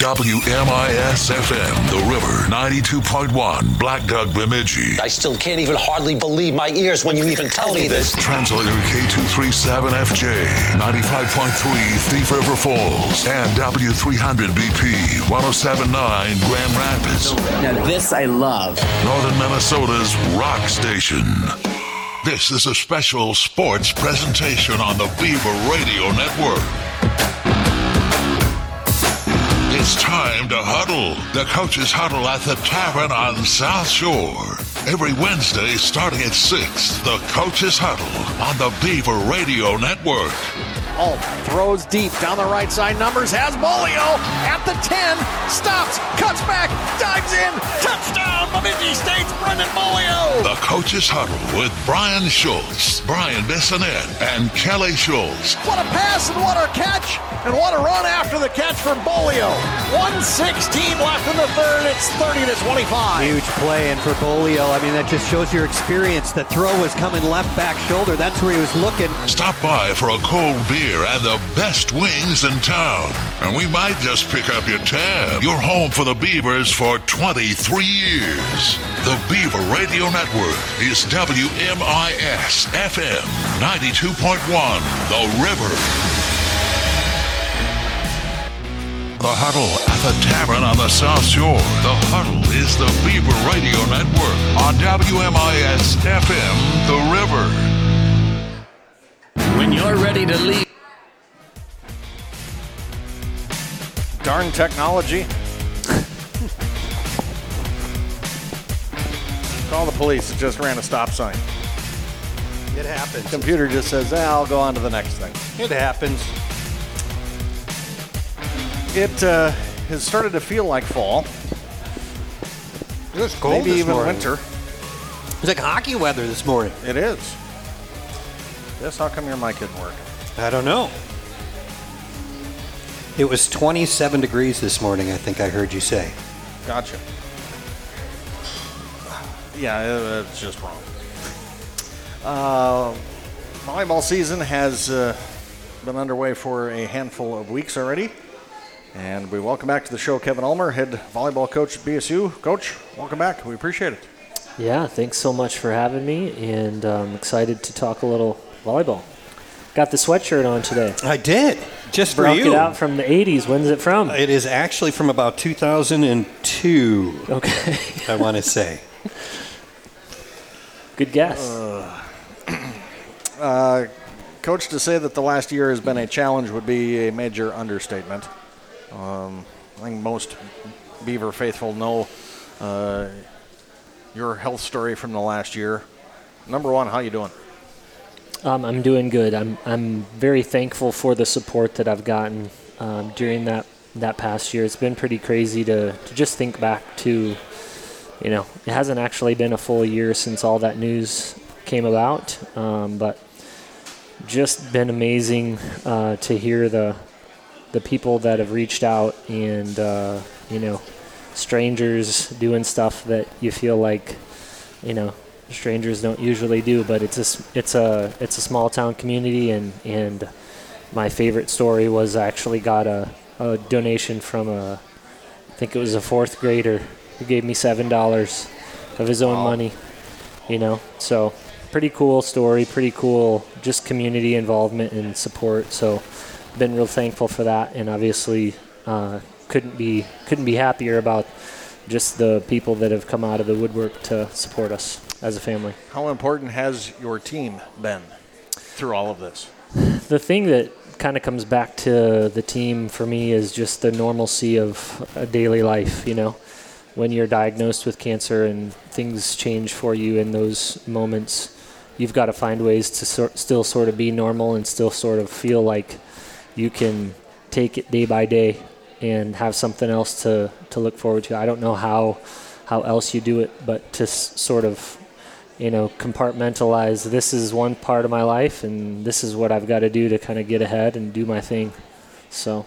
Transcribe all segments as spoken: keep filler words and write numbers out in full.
W M I S F M, The River, ninety-two point one, Black Duck, Bemidji. I still can't even hardly believe my ears when you even tell me this. Translator K two thirty-seven F J, ninety-five point three Thief River Falls, and W three hundred B P, one oh seven point nine Grand Rapids. Now this I love. Northern Minnesota's rock station. This is a special sports presentation on the Beaver Radio Network. It's time to huddle. The coaches huddle at the Tavern on South Shore. Every Wednesday starting at six, the coaches huddle on the Beaver Radio Network. Alt throws deep down the right side. Numbers has Bolio at the ten. Stops, cuts back, dives in. Touchdown, Bemidji State's Brendan Bolio. The coaches huddle with Brian Schultz, Brian Bissonette, and Kelly Schultz. What a pass and what a catch. And what a run after the catch for Bolio. one sixteen left in the third. It's thirty to twenty-five. Huge play, and for Bolio, I mean, that just shows your experience. The throw was coming left back shoulder. That's where he was looking. Stop by for a cold beer and the best wings in town. And we might just pick up your tab. You're home for the Beavers for twenty-three years. The Beaver Radio Network is W M I S F M ninety-two point one, The River. The Huddle at the Tavern on the South Shore. The Huddle is the Beaver Radio Network on W M I S F M, The River. When you're ready to leave. Darn technology. Call the police. It just ran a stop sign. It happens. Computer just says, eh, I'll go on to the next thing. It happens. It uh, has started to feel like fall. It was cold Maybe this even morning. winter. It was like hockey weather this morning. It is. Yes, how come your mic didn't work? I don't know. It was twenty-seven degrees this morning, I think I heard you say. Gotcha. Yeah, it's just wrong. Uh, volleyball season has uh, been underway for a handful of weeks already. And we welcome back to the show Kevin Ulmer, head volleyball coach at B S U. Coach, welcome back. We appreciate it. Yeah, thanks so much for having me, and I'm excited to talk a little volleyball. Got the sweatshirt on today. I did, just for Broke you. it out from the eighties. When's it from? It is actually from about two thousand two, Okay. I want to say. Good guess. Uh, uh, Coach, to say that the last year has been a challenge would be a major understatement. Um, I think most Beaver faithful know uh, your health story from the last year. Number one, how you doing? Um, I'm doing good. I'm I'm very thankful for the support that I've gotten um, during that, that past year. It's been pretty crazy to, to just think back to, you know, it hasn't actually been a full year since all that news came about, um, but just been amazing uh, to hear the the people that have reached out and, uh, you know, strangers doing stuff that you feel like, you know, strangers don't usually do, but it's a, it's a, it's a small town community, and, and my favorite story was I actually got a, a donation from a, I think it was a fourth grader who gave me seven dollars of his own wow. money, you know, so pretty cool story, pretty cool, just community involvement and support. So been real thankful for that, and obviously uh, couldn't be couldn't be happier about just the people that have come out of the woodwork to support us as a family. How important has your team been through all of this? The thing that kind of comes back to the team for me is just the normalcy of a daily life, you know. When you're diagnosed with cancer and things change for you in those moments, you've got to find ways to so- still sort of be normal and still sort of feel like you can take it day by day and have something else to, to look forward to. I don't know how how else you do it, but to s- sort of, you know, compartmentalize, this is one part of my life and this is what I've got to do to kind of get ahead and do my thing. So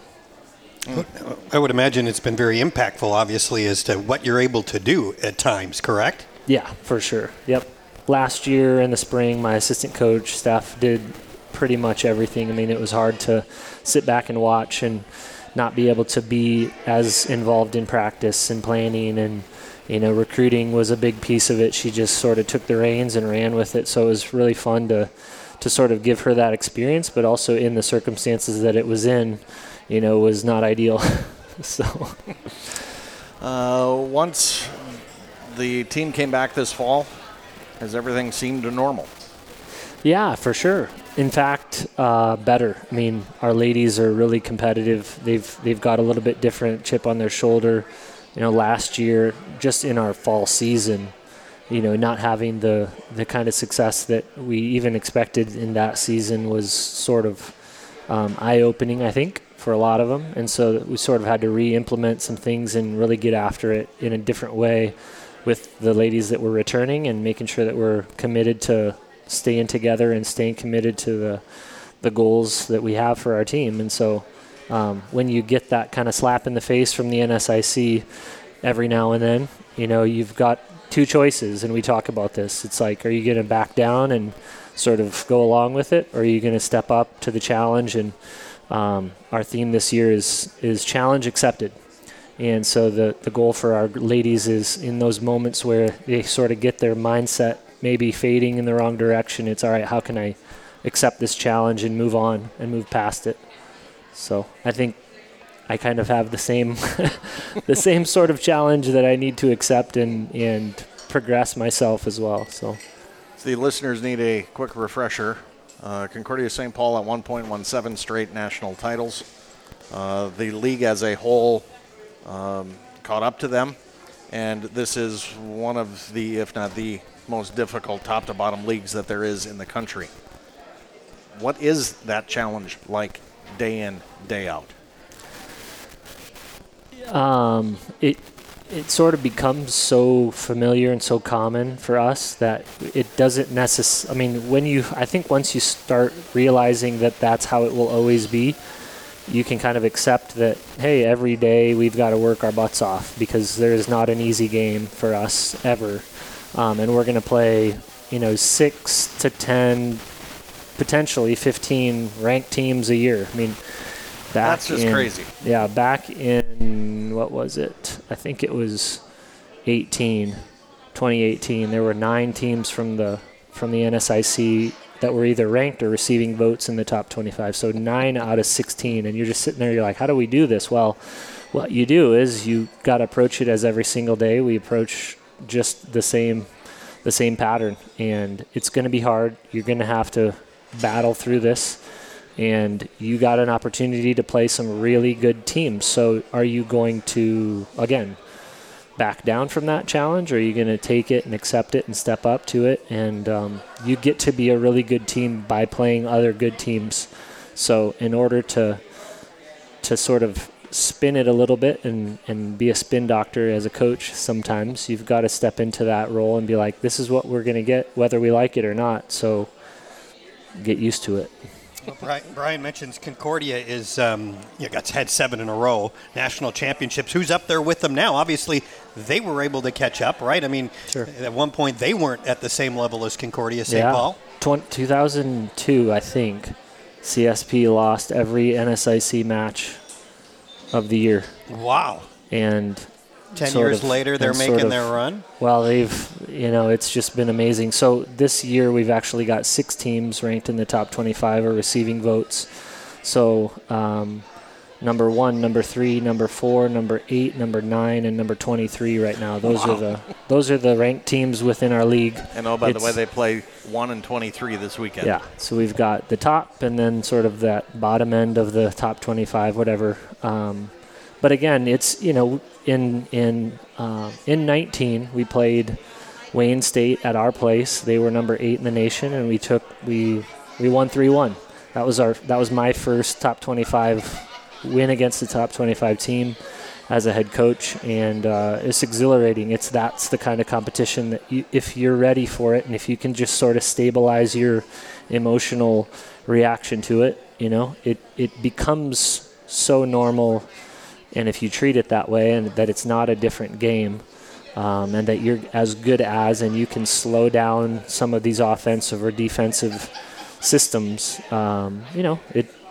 I would imagine it's been very impactful, obviously, as to what you're able to do at times, correct? Yeah, for sure. Yep. Last year in the spring, my assistant coach, staff did pretty much everything. I mean, it was hard to sit back and watch and not be able to be as involved in practice and planning, and you know, recruiting was a big piece of it. She just sort of took the reins and ran with it. So it was really fun to to sort of give her that experience, but also in the circumstances that it was in, you know, was not ideal. so uh, once the team came back this fall, has everything seemed normal? Yeah, for sure. In fact, uh, better. I mean, our ladies are really competitive. They've they've got a little bit different chip on their shoulder. You know, last year, just in our fall season, you know, not having the, the kind of success that we even expected in that season was sort of um, eye-opening, I think, for a lot of them. And so we sort of had to re-implement some things and really get after it in a different way with the ladies that were returning, and making sure that we're committed to staying together and staying committed to the the goals that we have for our team. And so um, when you get that kind of slap in the face from the N S I C every now and then, you know, you've got two choices, and we talk about this. It's like, are you going to back down and sort of go along with it, or are you going to step up to the challenge? And um, our theme this year is is challenge accepted. And so the, the goal for our ladies is, in those moments where they sort of get their mindset maybe fading in the wrong direction, it's all right, how can I accept this challenge and move on and move past it? So I think I kind of have the same the same sort of challenge that I need to accept and, and progress myself as well. So if the listeners need a quick refresher, uh, Concordia Saint Paul at one point won seven straight national titles. Uh, the league as a whole um, caught up to them, and this is one of the, if not the most difficult top-to-bottom leagues that there is in the country. What is that challenge like day in, day out? Um, it it sort of becomes so familiar and so common for us that it doesn't necessarily, I mean, when you, I think once you start realizing that that's how it will always be, you can kind of accept that, hey, every day we've got to work our butts off, because there is not an easy game for us ever. Um, and we're going to play, you know, six to ten, potentially fifteen ranked teams a year. I mean, back that's just in, crazy. Yeah, back in, what was it? I think it was eighteen, twenty eighteen. There were nine teams from the from the N S I C that were either ranked or receiving votes in the top twenty-five. So nine out of sixteen. And you're just sitting there, you're like, how do we do this? Well, what you do is you got to approach it as every single day. We approach just the same the same pattern, and it's going to be hard. You're going to have to battle through this, and you got an opportunity to play some really good teams. So are you going to, again, back down from that challenge, or are you going to take it and accept it and step up to it? And um, you get to be a really good team by playing other good teams. So in order to to sort of spin it a little bit and, and be a spin doctor as a coach, sometimes you've got to step into that role and be like, this is what we're going to get whether we like it or not. So get used to it. Well, Brian, Brian mentions Concordia is um, you know, had seven in a row national championships. Who's up there with them now? Obviously, they were able to catch up, right? I mean, sure. At one point they weren't at the same level as Concordia Saint Yeah. Paul. Tw- two thousand two, I think, C S P lost every N S I C match of the year. Wow. And Ten sort years of- later, they're and making sort of- their run. Well, they've, you know, it's just been amazing. So this year we've actually got six teams ranked in the top twenty-five or receiving votes. So um, number one, number three, number four, number eight, number nine, and number twenty-three right now. Those Wow. are the those are the ranked teams within our league. And oh, by It's- the way, they play one and twenty-three this weekend. Yeah, so we've got the top and then sort of that bottom end of the top twenty-five, whatever. Um, but again, it's, you know, in in uh, in nineteen we played Wayne State at our place. They were number eight in the nation, and we took we we won three one. That was our that was my first top twenty-five win against the top twenty-five team as a head coach, and uh, it's exhilarating. It's that's the kind of competition that you, if you're ready for it, and if you can just sort of stabilize your emotional reaction to it, you know, it it becomes so normal. And if you treat it that way, and that it's not a different game, um, and that you're as good as, and you can slow down some of these offensive or defensive systems, um, you know, it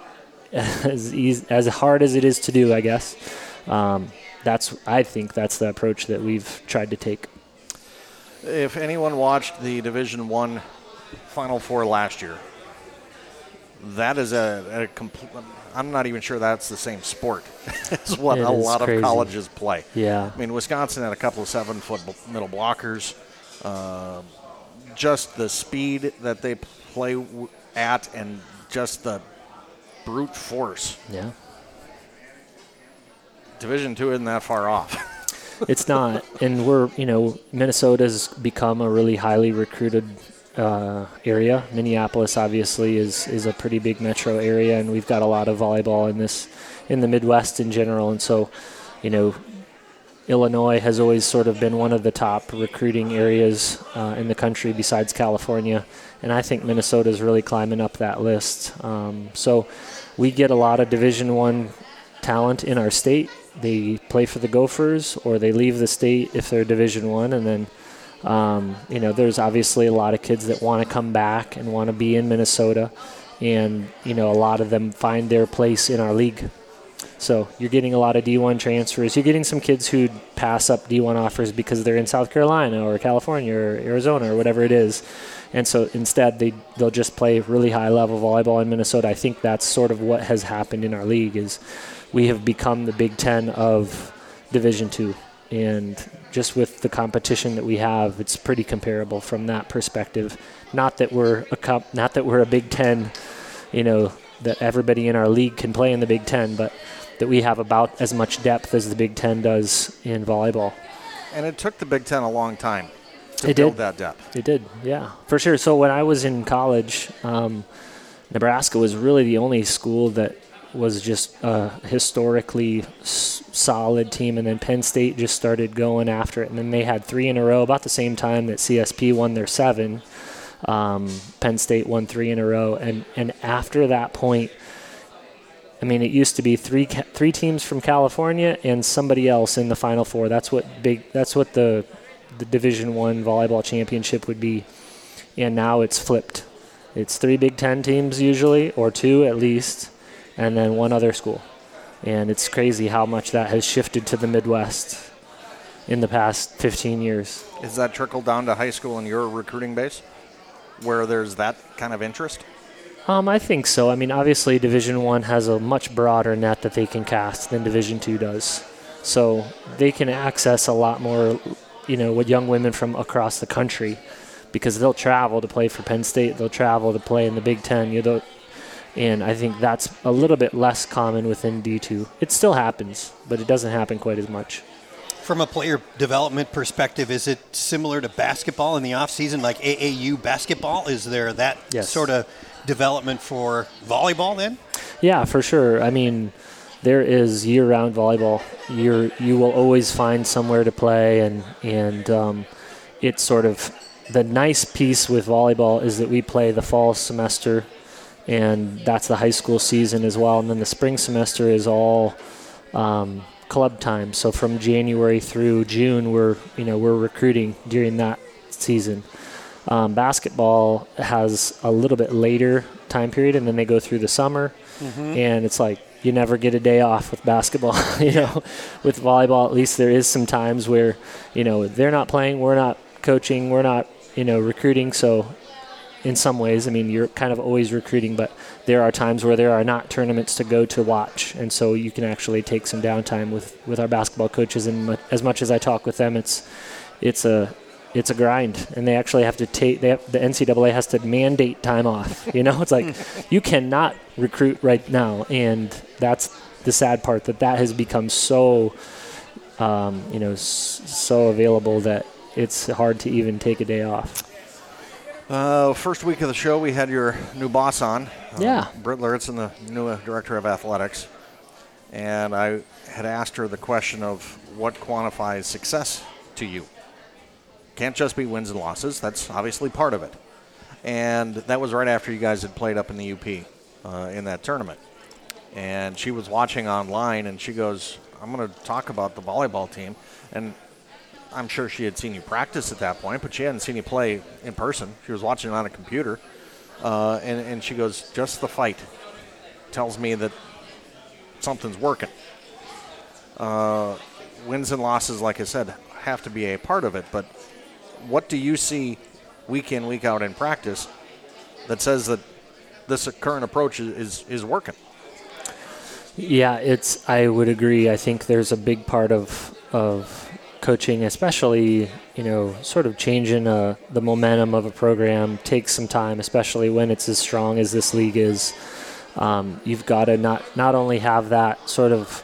as easy, as hard as it is to do, I guess. Um, that's I think that's the approach that we've tried to take. If anyone watched the Division One Final Four last year, that is a, a complete. I'm not even sure that's the same sport as what It a is lot crazy. of colleges play. Yeah. I mean, Wisconsin had a couple of seven-foot middle blockers. Uh, just the speed that they play w- at, and just the brute force. Yeah. Division Two isn't that far off. It's not, and we're you know Minnesota's become a really highly recruited uh, area. Minneapolis obviously is is a pretty big metro area, and we've got a lot of volleyball in this in the Midwest in general. And so, you know, Illinois has always sort of been one of the top recruiting areas uh, in the country besides California, and I think Minnesota is really climbing up that list. Um, so we get a lot of Division One talent in our state. They play for the Gophers, or they leave the state if they're Division One, and then um, you know there's obviously a lot of kids that want to come back and want to be in Minnesota, and you know a lot of them find their place in our league. So you're getting a lot of D one transfers. You're getting some kids who pass up D one offers because they're in South Carolina or California or Arizona or whatever it is. And so instead they, they'll just play really high-level volleyball in Minnesota. I think that's sort of what has happened in our league is we have become the Big Ten of Division Two. And just with the competition that we have, it's pretty comparable from that perspective. Not that we're a comp, not that we're a Big Ten, you know, that everybody in our league can play in the Big Ten, but that we have about as much depth as the Big Ten does in volleyball. And it took the Big Ten a long time to It build did. that depth. It did, yeah, for sure. So when I was in college, um, Nebraska was really the only school that was just a historically s- solid team, and then Penn State just started going after it, and then they had three in a row about the same time that C S P won their seven. Um, Penn State won three in a row, and, and after that point, I mean, it used to be three ca- three teams from California and somebody else in the Final Four. That's what big. That's what the the Division One volleyball championship would be, and now it's flipped. It's three Big Ten teams usually, or two at least, and then one other school. And it's crazy how much that has shifted to the Midwest in the past fifteen years. Is that trickled down to high school in your recruiting base, where there's that kind of interest? Um, I think so. I mean, obviously, Division One has a much broader net that they can cast than Division Two does, so they can access a lot more, you know, with young women from across the country, because they'll travel to play for Penn State, they'll travel to play in the Big Ten, you know, and I think that's a little bit less common within D two. It still happens, but it doesn't happen quite as much. From a player development perspective, is it similar to basketball in the offseason, like A A U basketball? Is there that Yes. sort of development for volleyball then? Yeah, for sure. I mean, there is year-round volleyball. You're, you will always find somewhere to play, and and um, it's sort of the nice piece with volleyball is that we play the fall semester, and that's the high school season as well. And then the spring semester is all um, club time. So from January through June, we're you know we're recruiting during that season. Um, basketball has a little bit later time period, and then they go through the summer, mm-hmm. and it's like you never get a day off with basketball. you know, with volleyball, at least there is some times where you know they're not playing, we're not coaching, we're not you know recruiting. So in some ways, I mean, you're kind of always recruiting, but there are times where there are not tournaments to go to watch, and so you can actually take some downtime with, with our basketball coaches. And as much as I talk with them, it's it's a it's a grind, and they actually have to take. They have, the N C double A has to mandate time off. You know, it's like you cannot recruit right now, and that's the sad part, that that has become so um, you know s- so available that it's hard to even take a day off. Uh, first week of the show, we had your new boss on. Yeah. Um, Britt Luritzen, the new uh, director of athletics. And I had asked her the question of what quantifies success to you. Can't just be wins and losses. That's obviously part of it. And that was right after you guys had played up in the U P uh, in that tournament. And she was watching online, and she goes, I'm going to talk about the volleyball team. And I'm sure she had seen you practice at that point, but she hadn't seen you play in person. She was watching it on a computer. Uh, and, and she goes, just the fight. tells me that something's working. Uh, wins and losses, like I said, have to be a part of it, but what do you see week in, week out in practice that says that this current approach is, is, is working? Yeah, it's. I would agree. I think there's a big part of of coaching, especially, you know, sort of changing uh, the momentum of a program takes some time, especially when it's as strong as this league is. Um, you've got to not not only have that sort of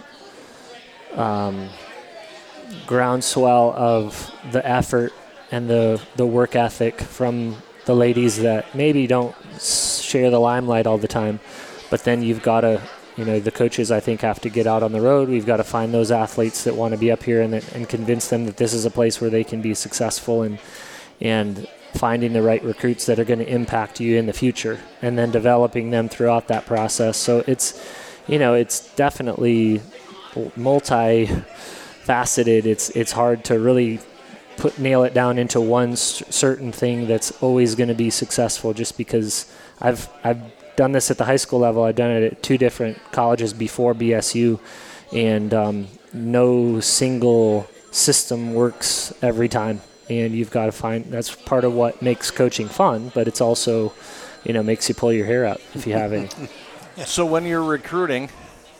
um, groundswell of the effort and the the work ethic from the ladies that maybe don't share the limelight all the time, but then you've got to, you know, the coaches, I think, have to get out on the road. We've got to find those athletes that want to be up here and, and convince them that this is a place where they can be successful, and and finding the right recruits that are going to impact you in the future, and then developing them throughout that process. So it's, you know, it's definitely multi-faceted. It's it's hard to really put nail it down into one s- certain thing that's always going to be successful, just because I've I've done this at the high school level. I've done it at two different colleges before B S U, and um, no single system works every time. And you've got to find, that's part of what makes coaching fun, but it's also, you know, makes you pull your hair out if you have any. So when you're recruiting,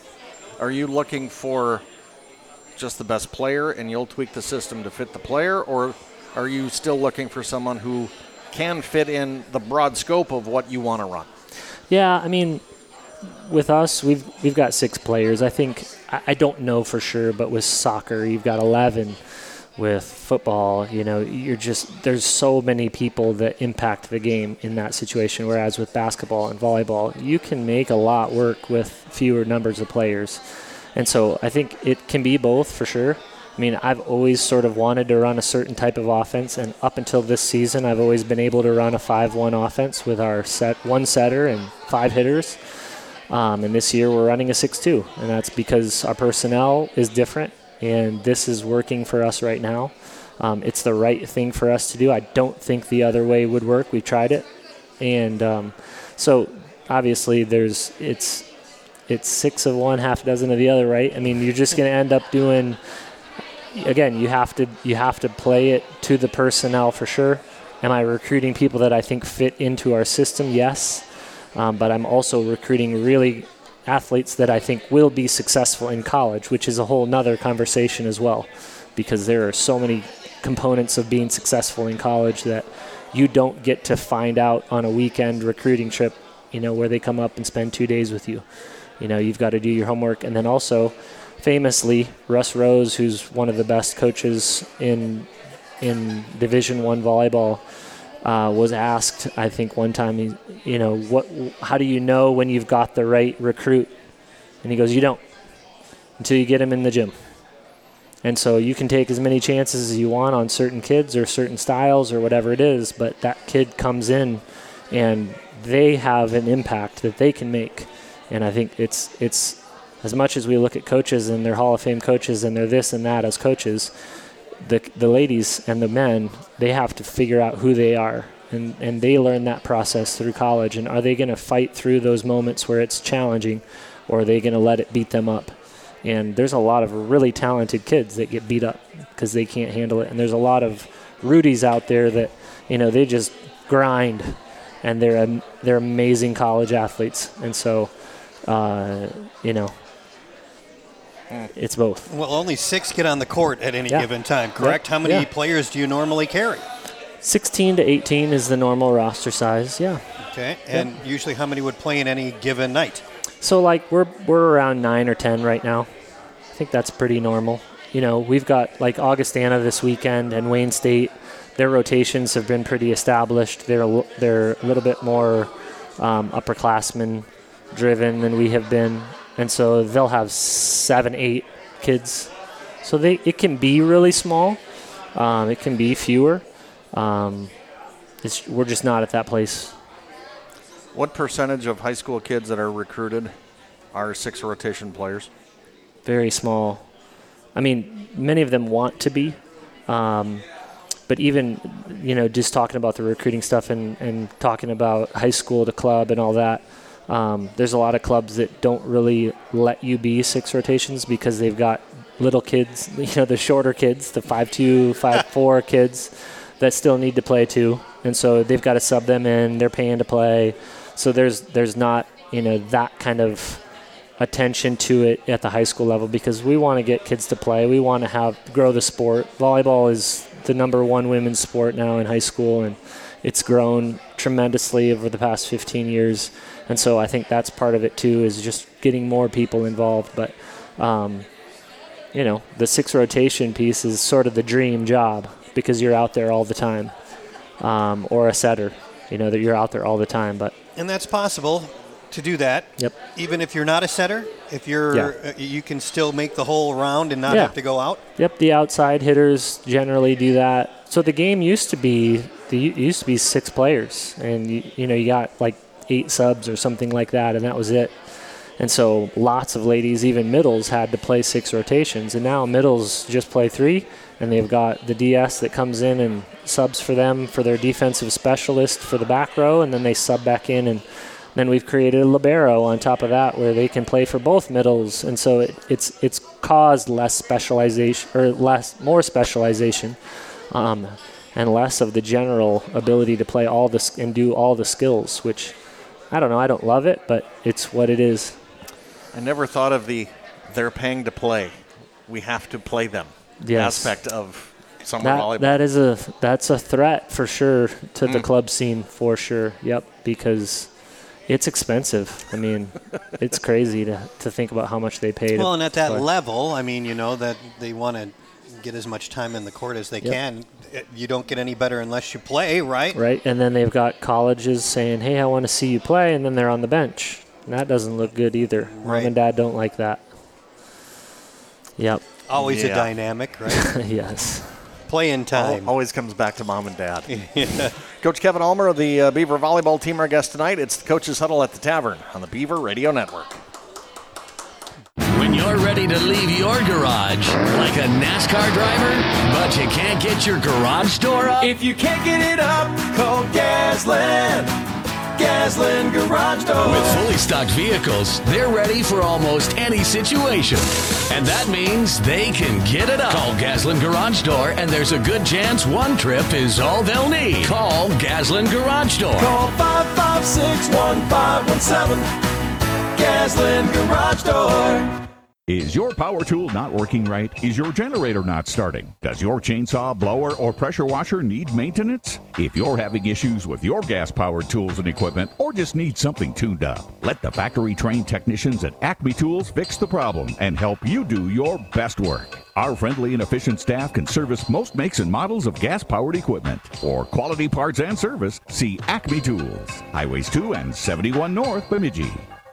are you looking for just the best player and you'll tweak the system to fit the player, or are you still looking for someone who can fit in the broad scope of what you want to run? Yeah, I mean, with us, we've we've got six players. I think, I, I don't know for sure, but with soccer, you've got eleven. With football, you know, you're just, there's so many people that impact the game in that situation, whereas with basketball and volleyball, you can make a lot work with fewer numbers of players. And so I think it can be both for sure. I mean, I've always sort of wanted to run a certain type of offense, and up until this season, I've always been able to run a five one offense with our set one setter and five hitters. Um, and this year we're running a six two, and that's because our personnel is different, and this is working for us right now. Um, it's the right thing for us to do. I don't think the other way would work. We've tried it, and um, so obviously there's it's it's six of one, half a dozen of the other, right? I mean, you're just going to end up doing. Again, you have to you have to play it to the personnel for sure. Am I recruiting people that I think fit into our system? Yes. Um, but I'm also recruiting really athletes that I think will be successful in college, which is a whole nother conversation as well, because there are so many components of being successful in college that you don't get to find out on a weekend recruiting trip, you know, where they come up and spend two days with you. You know, you've got to do your homework. And then also, famously, Russ Rose, who's one of the best coaches in in Division One volleyball, uh, was asked, I think one time, he, you know, what? How do you know when you've got the right recruit? And he goes, you don't, until you get him in the gym. And so you can take as many chances as you want on certain kids or certain styles or whatever it is, but that kid comes in and they have an impact that they can make. And I think it's it's as much as we look at coaches and they're Hall of Fame coaches and they're this and that as coaches, the the ladies and the men, they have to figure out who they are. And, and they learn that process through college. And are they going to fight through those moments where it's challenging, or are they going to let it beat them up? And there's a lot of really talented kids that get beat up because they can't handle it. And there's a lot of Rudies out there that, you know, they just grind, and they're they're amazing college athletes. And so, uh, you know, it's both. Well, only six get on the court at any yeah. given time, correct? Yeah. How many yeah. players do you normally carry? sixteen to eighteen is the normal roster size, yeah. Okay, and yeah. usually how many would play in any given night? So, like, we're we're around nine or ten right now. I think that's pretty normal. You know, we've got, like, Augustana this weekend and Wayne State. Their rotations have been pretty established. They're a, they're a little bit more um, upperclassmen driven than we have been. And so they'll have seven, eight kids. So they it can be really small. Um, it can be fewer. Um, it's, we're just not at that place. What percentage of high school kids that are recruited are six rotation players? Very small. I mean, many of them want to be. Um, but even, you know, just talking about the recruiting stuff and, and talking about high school to club and all that, Um, there's a lot of clubs that don't really let you be six rotations because they've got little kids, you know, the shorter kids, the five two, five four kids that still need to play too. And so they've got to sub them in. They're paying to play. So there's there's not, you know, that kind of attention to it at the high school level because we want to get kids to play. We want to have grow the sport. Volleyball is the number one women's sport now in high school, and it's grown tremendously over the past fifteen years. And so I think that's part of it too, is just getting more people involved. But, um, you know, the six rotation piece is sort of the dream job because you're out there all the time, um, or a setter, you know, that you're out there all the time. But and that's possible to do that. Yep. Even if you're not a setter, if you're, yeah. uh, you can still make the whole round and not yeah. have to go out. Yep. The outside hitters generally do that. So the game used to be, the it used to be six players, and you, you know, you got like eight subs or something like that, and that was it. And so lots of ladies, even middles, had to play six rotations, and now middles just play three, and they've got the D S that comes in and subs for them for their defensive specialist for the back row, and then they sub back in, and then we've created a libero on top of that where they can play for both middles, and so it, it's it's caused less specialization or less more specialization, um, and less of the general ability to play all this and do all the skills, which I don't know, I don't love it, but it's what it is. I never thought of the they're paying to play, we have to play them yes. aspect of summer that, volleyball. That is a that's a threat for sure to mm. the club scene for sure. Yep, because it's expensive. I mean, it's crazy to, to think about how much they pay. Well, to and at that play. level, I mean, you know, that they want to get as much time in the court as they yep. can. You don't get any better unless you play, right? Right, and then they've got colleges saying, hey, I want to see you play, and then they're on the bench. And that doesn't look good either. Right. Mom and Dad don't like that. Yep. Always yeah. a dynamic, right? Yes. Playing time. Always comes back to Mom and Dad. yeah. Coach Kevin Ulmer of the uh, Beaver volleyball team, our guest tonight. It's the Coach's Huddle at the Tavern on the Beaver Radio Network. When you're ready to leave your garage like a NASCAR driver, but you can't get your garage door up? If you can't get it up, call Gasland. Gasland Garage Door. With fully stocked vehicles, they're ready for almost any situation. And that means they can get it up. Call Gasland Garage Door, and there's a good chance one trip is all they'll need. Call Gasland Garage Door. Call five five six, one five one seven. Gasland Garage Door. Is your power tool not working right? Is your generator not starting? Does your chainsaw, blower, or pressure washer need maintenance? If you're having issues with your gas-powered tools and equipment, or just need something tuned up, let the factory-trained technicians at Acme Tools fix the problem and help you do your best work. Our friendly and efficient staff can service most makes and models of gas-powered equipment. For quality parts and service, see Acme Tools, Highways two and seventy-one North, Bemidji.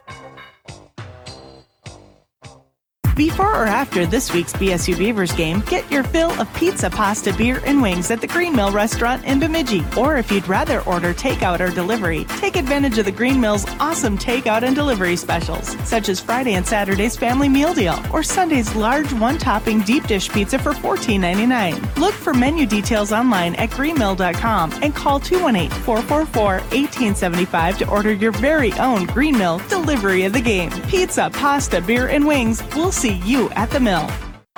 Before or after this week's B S U Beavers game, get your fill of pizza, pasta, beer, and wings at the Green Mill Restaurant in Bemidji. Or if you'd rather order takeout or delivery, take advantage of the Green Mill's awesome takeout and delivery specials, such as Friday and Saturday's family meal deal, or Sunday's large one-topping deep dish pizza for fourteen ninety-nine. Look for menu details online at green mill dot com and call two one eight, four four four, one eight seven five to order your very own Green Mill delivery of the game. Pizza, pasta, beer, and wings. We'll see you at the mill.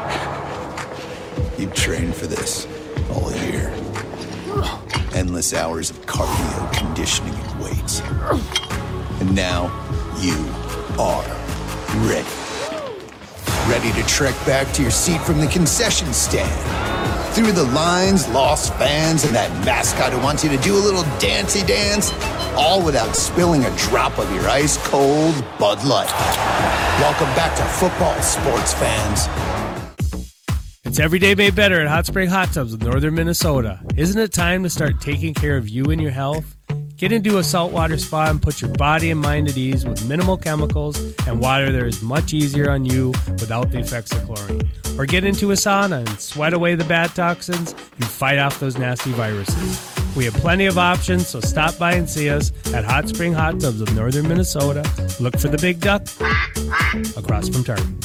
You trained for this all year. Endless hours of cardio, conditioning, and weights. And now you are ready. Ready to trek back to your seat from the concession stand. Through the lines, lost fans, and that mascot who wants you to do a little dancey dance, all without spilling a drop of your ice-cold Bud Light. Welcome back to football, sports fans. It's every day made better at Hot Spring Hot Tubs of Northern Minnesota. Isn't it time to start taking care of you and your health? Get into a saltwater spa and put your body and mind at ease with minimal chemicals and water that is much easier on you without the effects of chlorine. Or get into a sauna and sweat away the bad toxins and fight off those nasty viruses. We have plenty of options, so stop by and see us at Hot Spring Hot Tubs of Northern Minnesota. Look for the Big Duck across from Tartan.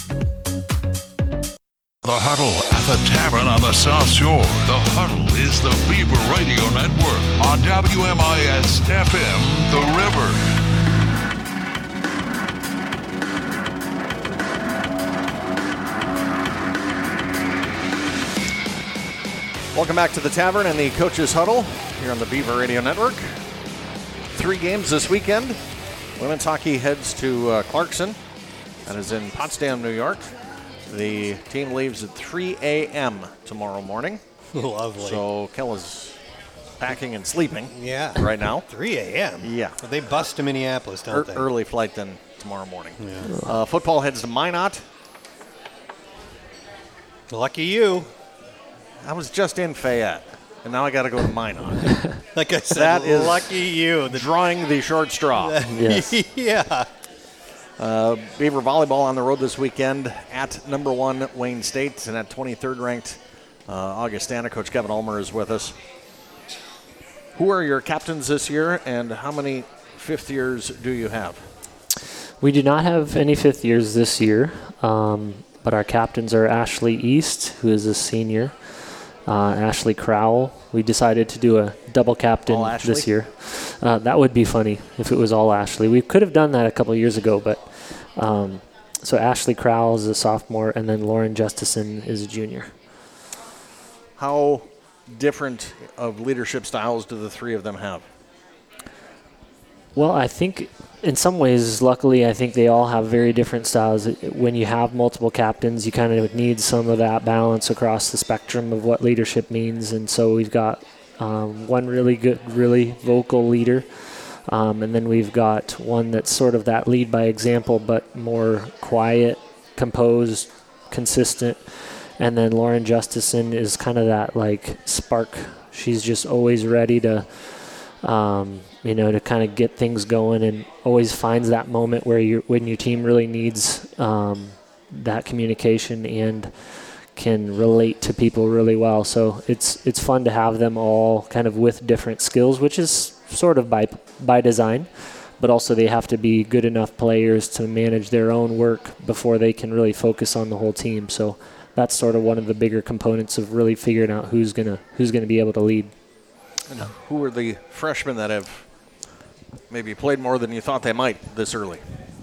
The Huddle at the Tavern on the South Shore. The Huddle is the Beaver Radio Network on W M I S F M, The River. Welcome back to the Tavern and the Coaches Huddle here on the Beaver Radio Network. Three games this weekend. Women's hockey heads to uh, Clarkson. That is in Potsdam, New York. The team leaves at three a.m. tomorrow morning. Lovely. So Kella's packing and sleeping yeah. right now. three a.m.? Yeah. Well, they bust to Minneapolis, don't er, they? Early flight then tomorrow morning. Yeah. Uh, football heads to Minot. Lucky you. I was just in Fayette, and now I got to go to Minot. Like I said, that is lucky you. The drawing the short straw. Yes. yeah. Uh, Beaver volleyball on the road this weekend at number one Wayne State, and at twenty-third ranked uh, Augustana. Coach Kevin Ulmer is with us. Who are your captains this year, and how many fifth years do you have? We do not have any fifth years this year, um, but our captains are Ashley East, who is a senior, uh, Ashley Crowell. We decided to do a double captain this year. Uh, that would be funny if it was all Ashley. We could have done that a couple years ago, but um, so Ashley Crowell is a sophomore, and then Lauren Justison is a junior. How different of leadership styles do the three of them have? Well, I think in some ways, luckily, I think they all have very different styles. When you have multiple captains, you kind of need some of that balance across the spectrum of what leadership means. And so we've got um, one really good, really vocal leader. Um, and then we've got one that's sort of that lead by example, but more quiet, composed, consistent. And then Lauren Justison is kind of that like spark. She's just always ready to, um, you know, to kind of get things going, and always finds that moment where you when your team really needs um, that communication and can relate to people really well. So it's it's fun to have them all kind of with different skills, which is sort of by by design, but also they have to be good enough players to manage their own work before they can really focus on the whole team. So that's sort of one of the bigger components of really figuring out who's gonna who's gonna be able to lead. And who are the freshmen that have maybe played more than you thought they might this early?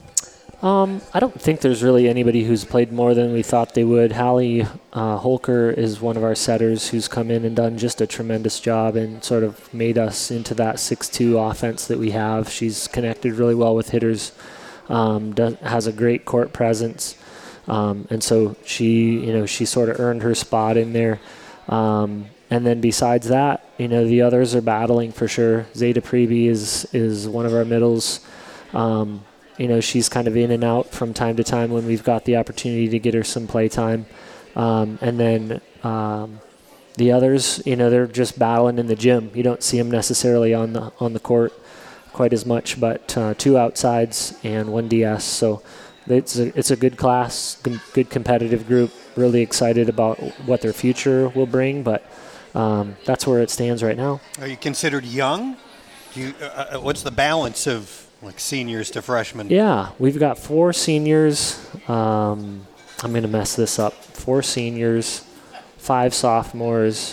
Um, I don't think there's really anybody who's played more than we thought they would. Hallie uh, Holker is one of our setters who's come in and done just a tremendous job and sort of made us into that six two offense that we have. She's connected really well with hitters, um, does, has a great court presence, um, and so she, you know, she sort of earned her spot in there. Um, and then besides that, you know, the others are battling for sure. Zeta Preby is is one of our middles. Um, You know, she's kind of in and out from time to time when we've got the opportunity to get her some play time. Um, and then um, the others, you know, they're just battling in the gym. You don't see them necessarily on the on the court quite as much, but uh, two outsides and one D S. So it's a, it's a good class, good competitive group. Really excited about what their future will bring, but um, that's where it stands right now. Are you considered young? Do you, uh, what's the balance of like seniors to freshmen? Yeah, we've got four seniors. Um, I'm going to mess this up. Four seniors, five sophomores,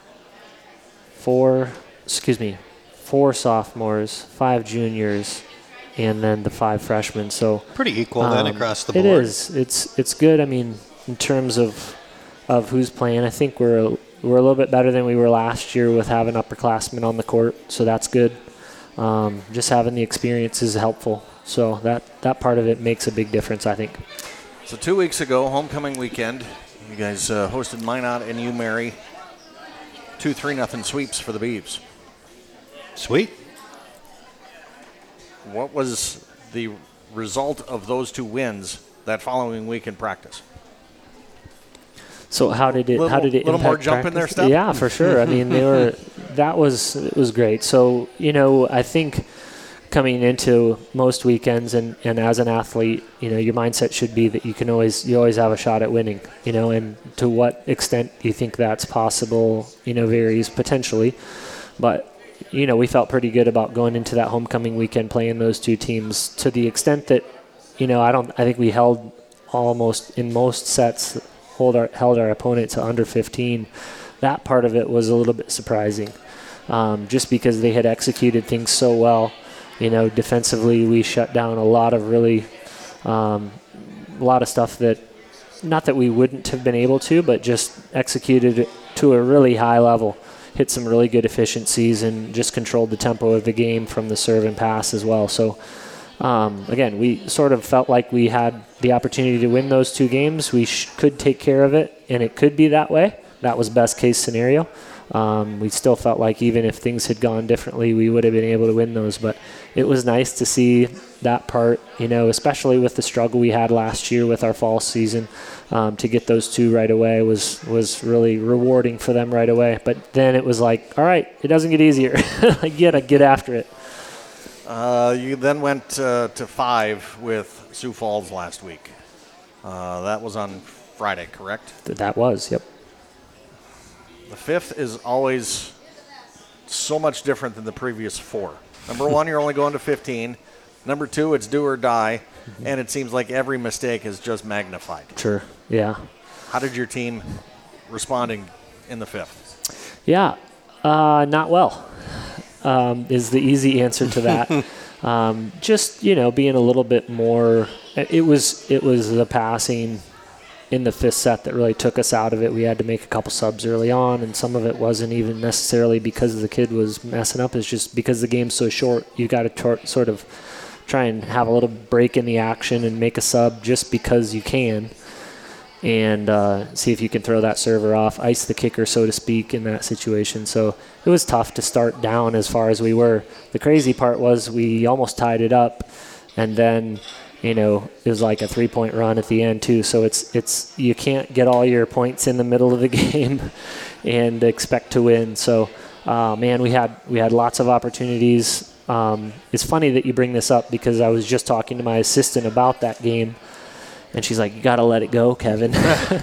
four, excuse me, four sophomores, five juniors, and then the five freshmen. So pretty equal um, then across the board. It is. It's it's good. I mean, in terms of of who's playing, I think we're we're a little bit better than we were last year with having upperclassmen on the court. So that's good. Um, just having the experience is helpful. So that, that part of it makes a big difference, I think. So two weeks ago, homecoming weekend, you guys uh, hosted Minot and U Mary. Two three nothing sweeps for the Beavs. Sweet. What was the result of those two wins that following week in practice? So how did it? Little, how did it? Little impact more jump practice? in their step. Yeah, for sure. I mean, they were. That was it was great. So you know, I think coming into most weekends and, and as an athlete, you know, your mindset should be that you can always you always have a shot at winning. You know, and to what extent you think that's possible, you know, varies potentially. But you know, we felt pretty good about going into that homecoming weekend playing those two teams to the extent that, you know, I don't. I think we held almost in most sets. Hold our, held our opponent to under fifteen. That part of it was a little bit surprising, um, just because they had executed things so well. You know, defensively we shut down a lot of really, um, a lot of stuff that, not that we wouldn't have been able to, but just executed to a really high level, hit some really good efficiencies, and just controlled the tempo of the game from the serve and pass as well. So, um, again, we sort of felt like we had the opportunity to win those two games. We sh- could take care of it, and it could be that way. That was best case scenario. Um, we still felt like even if things had gone differently, we would have been able to win those. But it was nice to see that part, you know, especially with the struggle we had last year with our fall season. Um, to get those two right away was, was really rewarding for them right away. But then it was like, all right, it doesn't get easier. Like, you got to get after it. Uh, you then went uh, to five with Sioux Falls last week. Uh, that was on Friday, correct? That was, yep. The fifth is always so much different than the previous four. Number one, you're only going to fifteen. Number two, it's do or die, mm-hmm. and it seems like every mistake is just magnified. Sure, yeah. How did your team respond in, in the fifth? Yeah, uh, not well um, is the easy answer to that. um, just, you know, being a little bit more – it was it was the passing – in the fifth set that really took us out of it. We had to make a couple subs early on, and some of it wasn't even necessarily because the kid was messing up. It's just because the game's so short, you got to tor- sort of try and have a little break in the action and make a sub just because you can, and uh, see if you can throw that server off, ice the kicker, so to speak, in that situation. So it was tough to start down as far as we were. The crazy part was we almost tied it up, and then you know, it was like a three-point run at the end too. So it's it's you can't get all your points in the middle of the game and expect to win. So, uh, man, we had we had lots of opportunities. Um, it's funny that you bring this up because I was just talking to my assistant about that game, and she's like, "You got to let it go, Kevin."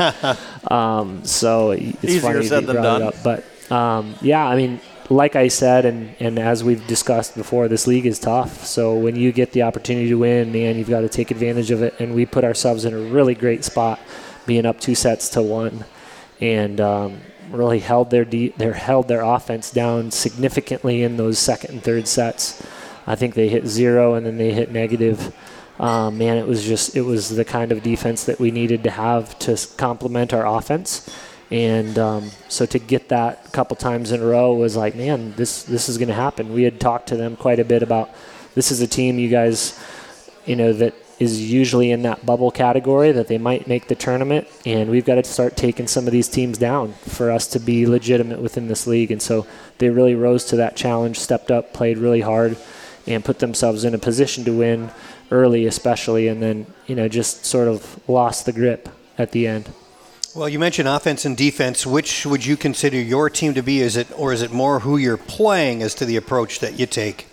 um, so it's easier funny said that you than brought done. it up. But um, yeah, I mean. Like I said, and, and as we've discussed before, this league is tough. So when you get the opportunity to win, man, you've got to take advantage of it. And we put ourselves in a really great spot, being up two sets to one, and um, really held their de- their held their offense down significantly in those second and third sets. I think they hit zero and then they hit negative. Um, man, it was just it was the kind of defense that we needed to have to complement our offense. And um, so to get that a couple times in a row was like, man, this this is going to happen. We had talked to them quite a bit about this is a team you guys, you know, that is usually in that bubble category that they might make the tournament, and we've got to start taking some of these teams down for us to be legitimate within this league. And so they really rose to that challenge, stepped up, played really hard, and put themselves in a position to win early especially, and then, you know, just sort of lost the grip at the end. Well, you mentioned offense and defense. Which would you consider your team to be? Is it, or is it more who you're playing as to the approach that you take?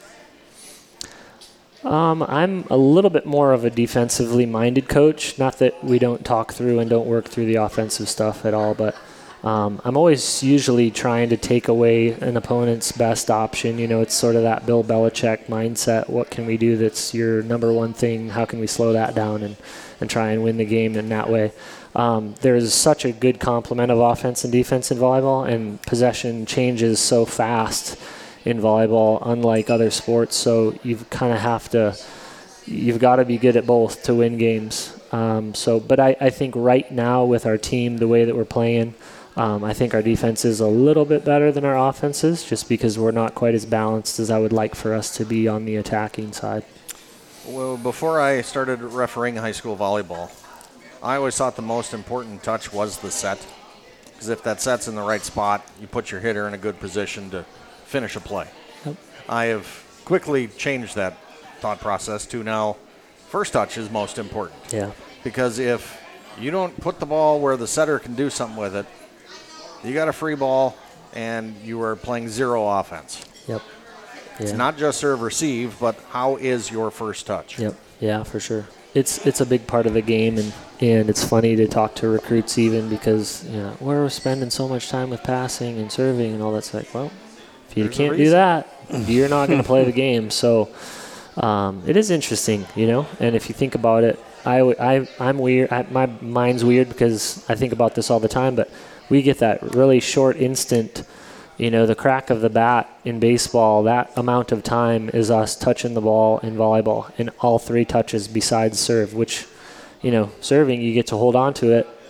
Um, I'm a little bit more of a defensively minded coach. Not that we don't talk through and don't work through the offensive stuff at all, but um, I'm always usually trying to take away an opponent's best option. You know, it's sort of that Bill Belichick mindset. What can we do that's your number one thing? How can we slow that down and, and try and win the game in that way? Um, there's such a good complement of offense and defense in volleyball, and possession changes so fast in volleyball, unlike other sports. So you kind of have to, you've got to be good at both to win games. Um, so, but I, I think right now with our team, the way that we're playing, um, I think our defense is a little bit better than our offenses, just because we're not quite as balanced as I would like for us to be on the attacking side. Well, before I started refereeing high school volleyball, I always thought the most important touch was the set, because if that set's in the right spot, you put your hitter in a good position to finish a play. Yep. I have quickly changed that thought process to now first touch is most important. Yeah. Because if you don't put the ball where the setter can do something with it, you got a free ball and you are playing zero offense. Yep. It's Yeah. not just serve receive, but how is your first touch? Yep. Yeah, for sure. It's it's a big part of the game, and, and it's funny to talk to recruits even because, you know, we're spending so much time with passing and serving and all that. It's like, well, if you There's a can't do reason. that, you're not going to play the game. So um, it is interesting, you know. And if you think about it, I, I, I'm weird. I, my mind's weird because I think about this all the time, but we get that really short instant, you know, the crack of the bat in baseball, that amount of time is us touching the ball in volleyball in all three touches besides serve, which, you know, serving, you get to hold on to it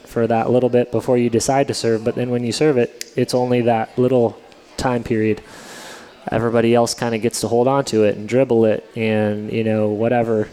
for that little bit before you decide to serve. But then when you serve it, it's only that little time period. Everybody else kind of gets to hold on to it and dribble it and, you know, whatever.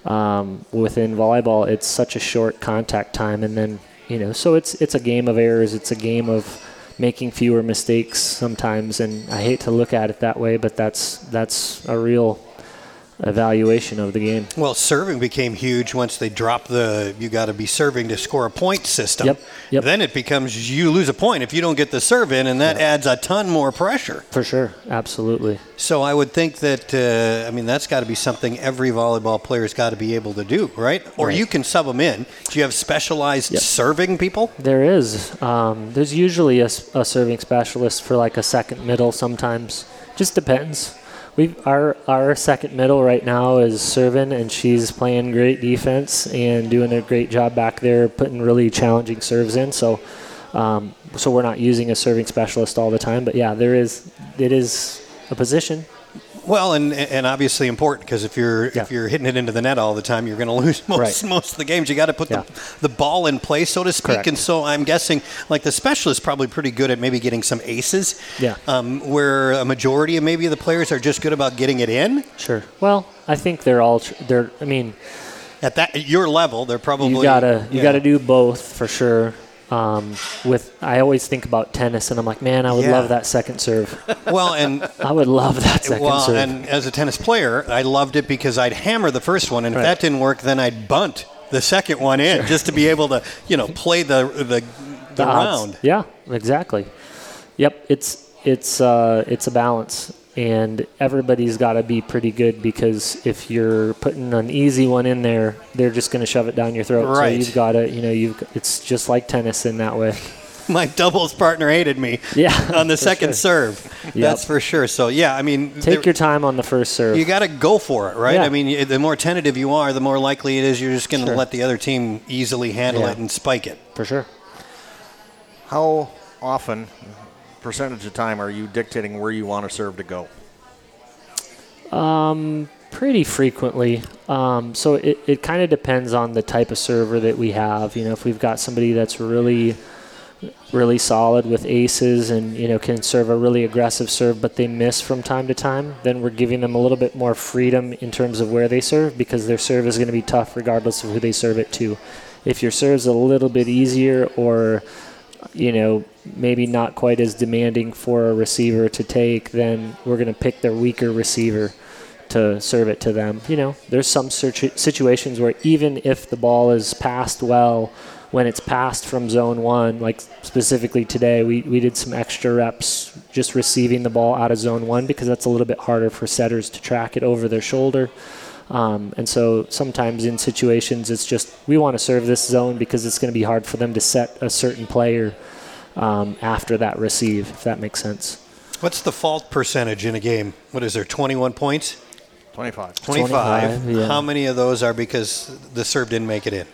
Um, within volleyball, it's such a short contact time. And then, you know, so it's it's a game of errors. It's a game of making fewer mistakes sometimes. And I hate to look at it that way, but that's that's a real evaluation of the game. Well, serving became huge once they dropped the you got to be serving to score a point system. Yep, yep. Then it becomes you lose a point if you don't get the serve in, and that yep. adds a ton more pressure. For sure, absolutely. So I would think that, uh, I mean, that's got to be something every volleyball player's got to be able to do, right? Or right. you can sub them in. Do you have specialized yep. serving people? There is. Um, there's usually a, a serving specialist for like a second middle sometimes. Just depends. We our our second middle right now is serving, and she's playing great defense and doing a great job back there, putting really challenging serves in. So, um, so we're not using a serving specialist all the time, but yeah, there is it is a position. Well, and and obviously important because if you're yeah. if you're hitting it into the net all the time, you're going to lose most right. most of the games. You got to put yeah. the the ball in place, so to speak. Correct. And so I'm guessing like the specialist is probably pretty good at maybe getting some aces. Yeah. Um, where a majority of maybe the players are just good about getting it in. Sure. Well, I think they're all tr- they're. I mean, at that at your level, they're probably you gotta you yeah. gotta do both for sure. Um, with I always think about tennis, and I'm like, man, I would yeah. love that second serve. Well, and I would love that second well, serve. and as a tennis player, I loved it because I'd hammer the first one, and right. if that didn't work, then I'd bunt the second one in sure. just to be able to, you know, play the the, the, the round. Yeah, exactly. Yep, it's it's uh, it's a balance. And everybody's got to be pretty good because if you're putting an easy one in there, they're just going to shove it down your throat. Right. So you've got to, you know, you've it's just like tennis in that way. My doubles partner hated me yeah, on the second sure. serve. Yep. That's for sure. So, yeah, I mean. Take your time on the first serve. You got to go for it, right? Yeah. I mean, the more tentative you are, the more likely it is you're just going to sure. let the other team easily handle yeah. it and spike it. For sure. How often, percentage of time, are you dictating where you want to serve to go? Um, pretty frequently. Um, so it, it kind of depends on the type of server that we have. You know, if we've got somebody that's really, really solid with aces and, you know, can serve a really aggressive serve, but they miss from time to time, then we're giving them a little bit more freedom in terms of where they serve because their serve is going to be tough regardless of who they serve it to. If your serve's a little bit easier or, you know, maybe not quite as demanding for a receiver to take, then we're going to pick their weaker receiver to serve it to them. You know, there's some situations where even if the ball is passed well, when it's passed from zone one, like specifically today, we, we did some extra reps just receiving the ball out of zone one because that's a little bit harder for setters to track it over their shoulder. Um, and so sometimes in situations it's just we want to serve this zone because it's going to be hard for them to set a certain player um, after that receive, if that makes sense. What's the fault percentage in a game? What is there, twenty-one points? twenty-five. twenty-five. twenty-five, yeah. How many of those are because the serve didn't make it in?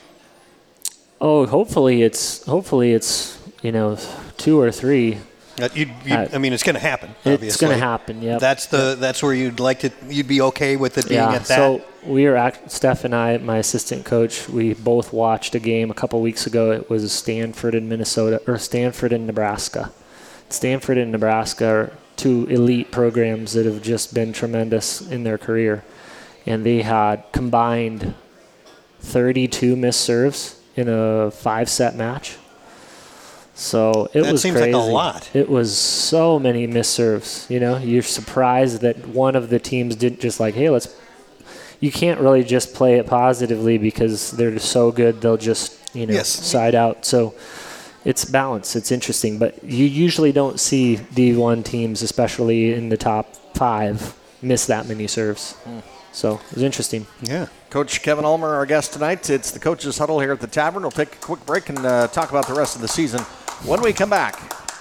Oh, hopefully it's hopefully it's you know two or three. Uh, you'd, you'd, uh, I mean, it's going to happen. Obviously. It's going to happen. Yeah. That's the that's where you'd like to. You'd be okay with it being yeah, at that. So we were act, Steph and I, my assistant coach, we both watched a game a couple weeks ago. It was Stanford and Minnesota, or Stanford and Nebraska. Stanford and Nebraska are two elite programs that have just been tremendous in their career, and they had combined thirty-two missed serves in a five-set match. So it that was seems crazy. like a lot. It was so many missed serves. You know, you're surprised that one of the teams didn't just like, hey, let's. You can't really just play it positively because they're so good. They'll just you know yes. side out. So it's balance. It's interesting, but you usually don't see D one teams, especially in the top five, miss that many serves. Mm. So it was interesting. Yeah. Coach Kevin Ulmer, our guest tonight. It's the Coach's Huddle here at the Tavern. We'll take a quick break and uh, talk about the rest of the season when we come back.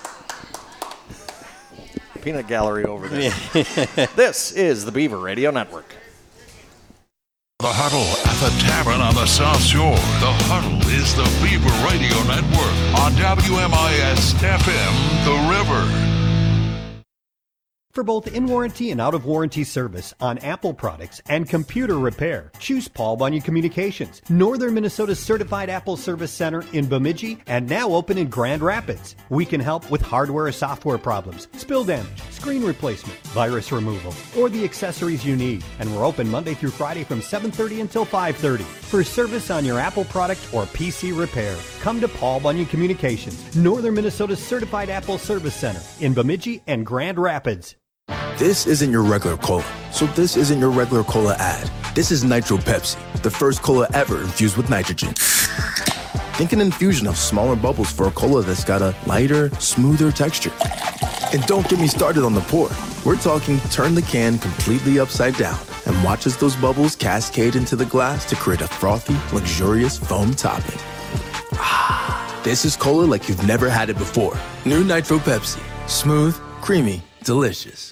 Peanut gallery over there. This is the Beaver Radio Network. The Huddle at the Tavern on the South Shore. The Huddle is the Beaver Radio Network on W M I S F M, The River. For both in-warranty and out-of-warranty service on Apple products and computer repair, choose Paul Bunyan Communications, Northern Minnesota's certified Apple Service Center in Bemidji and now open in Grand Rapids. We can help with hardware or software problems, spill damage, screen replacement, virus removal, or the accessories you need. And we're open Monday through Friday from seven thirty until five thirty. For service on your Apple product or P C repair, come to Paul Bunyan Communications, Northern Minnesota's certified Apple Service Center in Bemidji and Grand Rapids. This isn't your regular cola, so this isn't your regular cola ad. This is Nitro Pepsi, the first cola ever infused with nitrogen. Think an infusion of smaller bubbles for a cola that's got a lighter, smoother texture. And don't get me started on the pour. We're talking turn the can completely upside down and watch as those bubbles cascade into the glass to create a frothy, luxurious foam topping. Ah, this is cola like you've never had it before. New Nitro Pepsi. Smooth, creamy, delicious.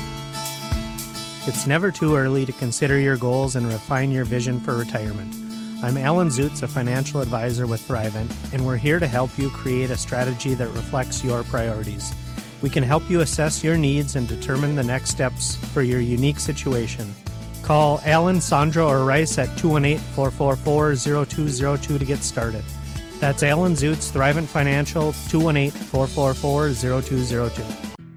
It's never too early to consider your goals and refine your vision for retirement. I'm Alan Zutz, a financial advisor with Thrivent, and we're here to help you create a strategy that reflects your priorities. We can help you assess your needs and determine the next steps for your unique situation. Call Alan, Sandra, or Rice at two one eight, four four four, zero two zero two to get started. That's Alan Zutz, Thrivent Financial, two one eight, four four four, zero two zero two.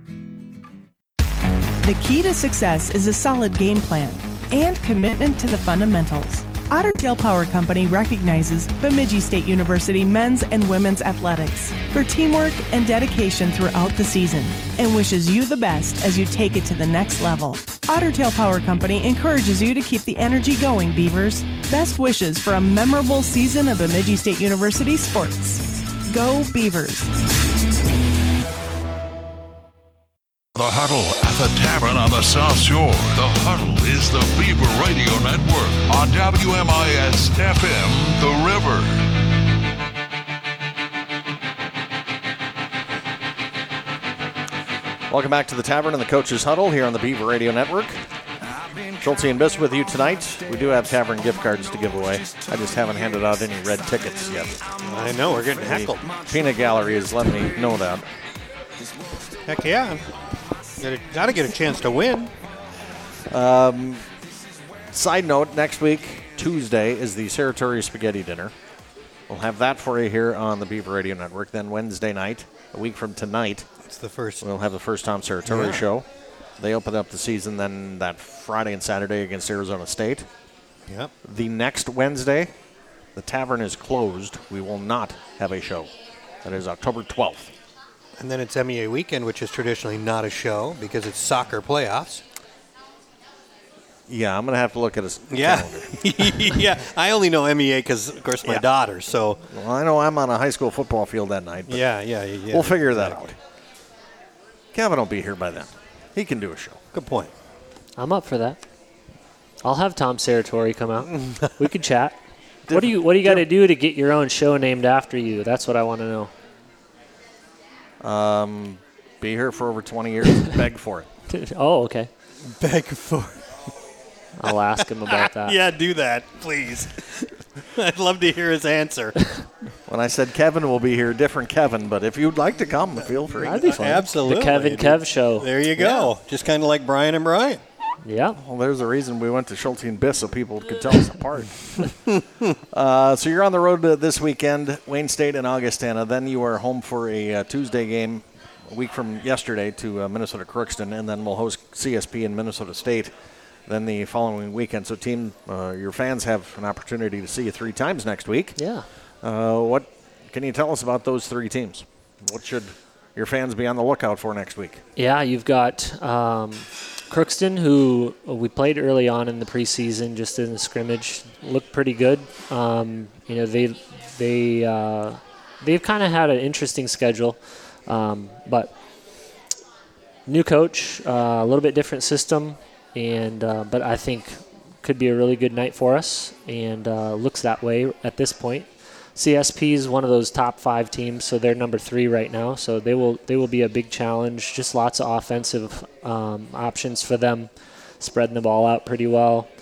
The key to success is a solid game plan and commitment to the fundamentals. Otter Tail Power Company recognizes Bemidji State University men's and women's athletics for teamwork and dedication throughout the season and wishes you the best as you take it to the next level. Otter Tail Power Company encourages you to keep the energy going, Beavers. Best wishes for a memorable season of Bemidji State University sports. Go Beavers! The Huddle at the Tavern on the South Shore. The Huddle is the Beaver Radio Network on W M I S F M, The River. Welcome back to the Tavern and the Coach's Huddle here on the Beaver Radio Network. Schulte and Biss with you tonight. We do have Tavern gift cards to give away. I just haven't handed out any red tickets yet. I know, we're getting heckled. The Peanut Gallery has let me know that. Heck yeah. Got to get a chance to win. Um, side note, next week, Tuesday, is the Serratori Spaghetti Dinner. We'll have that for you here on the Beaver Radio Network. Then Wednesday night, a week from tonight, it's the first. We'll have the first Tom Serratori yeah. show. They open up the season then that Friday and Saturday against Arizona State. Yep. The next Wednesday, the Tavern is closed. We will not have a show. That is October twelfth. And then it's M E A weekend, which is traditionally not a show because it's soccer playoffs. Yeah, I'm going to have to look at his yeah. calendar. yeah, I only know M E A because, of course, my yeah. daughter. So well, I know I'm on a high school football field that night. Yeah, yeah, yeah. We'll figure that out. Kevin will be here by then. He can do a show. Good point. I'm up for that. I'll have Tom Serratori come out. We could chat. What do you What do you got to do to get your own show named after you? That's what I want to know. Um, be here for over twenty years and beg for it. Oh, okay. Beg for it. I'll ask him about that. Yeah, do that, please. I'd love to hear his answer. When I said Kevin will be here, different Kevin, but if you'd like to come, feel free. That'd be fun. Absolutely. The Kevin Kev show. There you go. Yeah. Just kind of like Brian and Brian. Yeah. Well, there's a reason we went to Schulte and Biss so people could tell us apart. uh, so you're on the road to this weekend, Wayne State and Augustana. Then you are home for a uh, Tuesday game a week from yesterday to uh, Minnesota Crookston, and then we'll host C S P and Minnesota State then the following weekend. So team, uh, your fans have an opportunity to see you three times next week. Yeah. Uh, what can you tell us about those three teams? What should your fans be on the lookout for next week? Yeah, you've got um, Crookston, who we played early on in the preseason, just in the scrimmage, looked pretty good. Um, you know, they they uh, they've kind of had an interesting schedule, um, but new coach, uh, a little bit different system, and uh, but I think could be a really good night for us, and uh, looks that way at this point. C S P is one of those top five teams, so they're number three right now. So they will they will be a big challenge. Just lots of offensive um, options for them, spreading the ball out pretty well.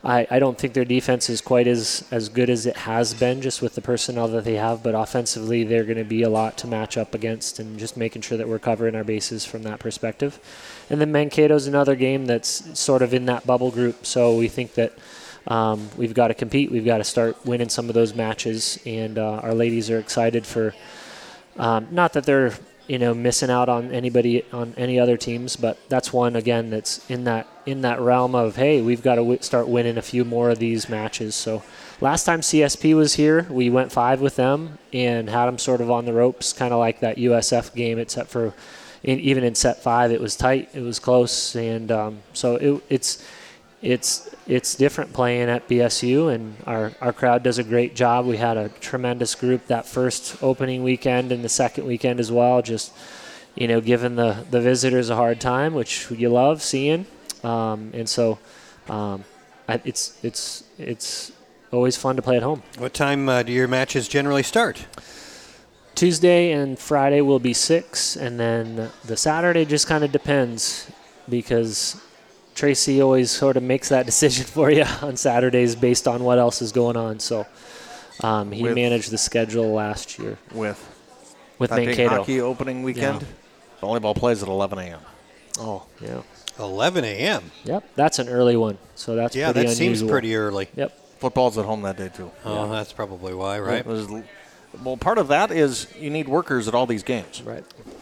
I, I don't think their defense is quite as, as good as it has been just with the personnel that they have, but offensively they're going to be a lot to match up against and just making sure that we're covering our bases from that perspective. And then Mankato's another game that's sort of in that bubble group, so we think that um, we've got to compete. We've got to start winning some of those matches, and uh, our ladies are excited for um, not that they're you know missing out on anybody on any other teams, but that's one again that's in that in that realm of, hey, we've got to w- start winning a few more of these matches. So last time C S P was here, we went five with them and had them sort of on the ropes, kind of like that U S F game, except for in, even in set five, it was tight, it was close, and um, so it, it's it's it's different playing at B S U, and our, our crowd does a great job. We had a tremendous group that first opening weekend and the second weekend as well, just you know giving the, the visitors a hard time, which you love seeing. Um, and so um, I, it's it's it's always fun to play at home. What time uh, do your matches generally start? Tuesday and Friday will be six, and then the Saturday just kind of depends because Tracy always sort of makes that decision for you on Saturdays based on what else is going on. So um, he with, managed the schedule last year. With with that big Mankato. hockey opening weekend? Yeah. Volleyball plays at eleven a.m. Oh, yeah. eleven a.m.? Yep, that's an early one. So that's yeah, pretty that unusual. seems pretty early. Yep. Football's at home that day, too. Oh, yeah. That's probably why, right? Was, well, part of that is you need workers at all these games. Right.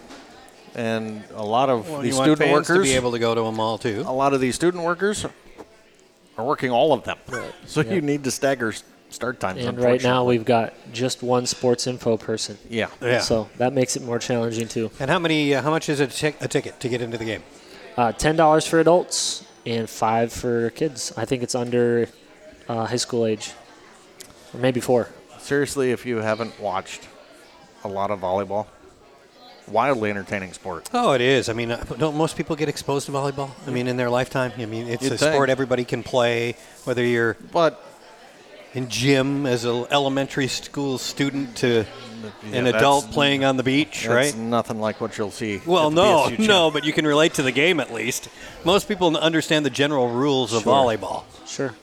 And a lot of well, these you student want fans workers to be able to go to them all too. A lot of these student workers are working all of them, right. so yep. you need to stagger start times. And right now we've got just one sports info person. Yeah, yeah. So that makes it more challenging too. And how many? Uh, how much is a, tic- a ticket to get into the game? Uh, Ten dollars for adults and five for kids. I think it's under uh, high school age, or maybe four. Seriously, if you haven't watched a lot of volleyball. Wildly entertaining sport. Oh, it is. I mean, don't most people get exposed to volleyball? I mean, in their lifetime? I mean, it's You'd a think. sport everybody can play, whether you're but in gym as an elementary school student to yeah, an adult playing on the beach, that's right? nothing like what you'll see. Well, at the no, B S U no, but you can relate to the game at least. Most people understand the general rules of Sure. volleyball. Sure.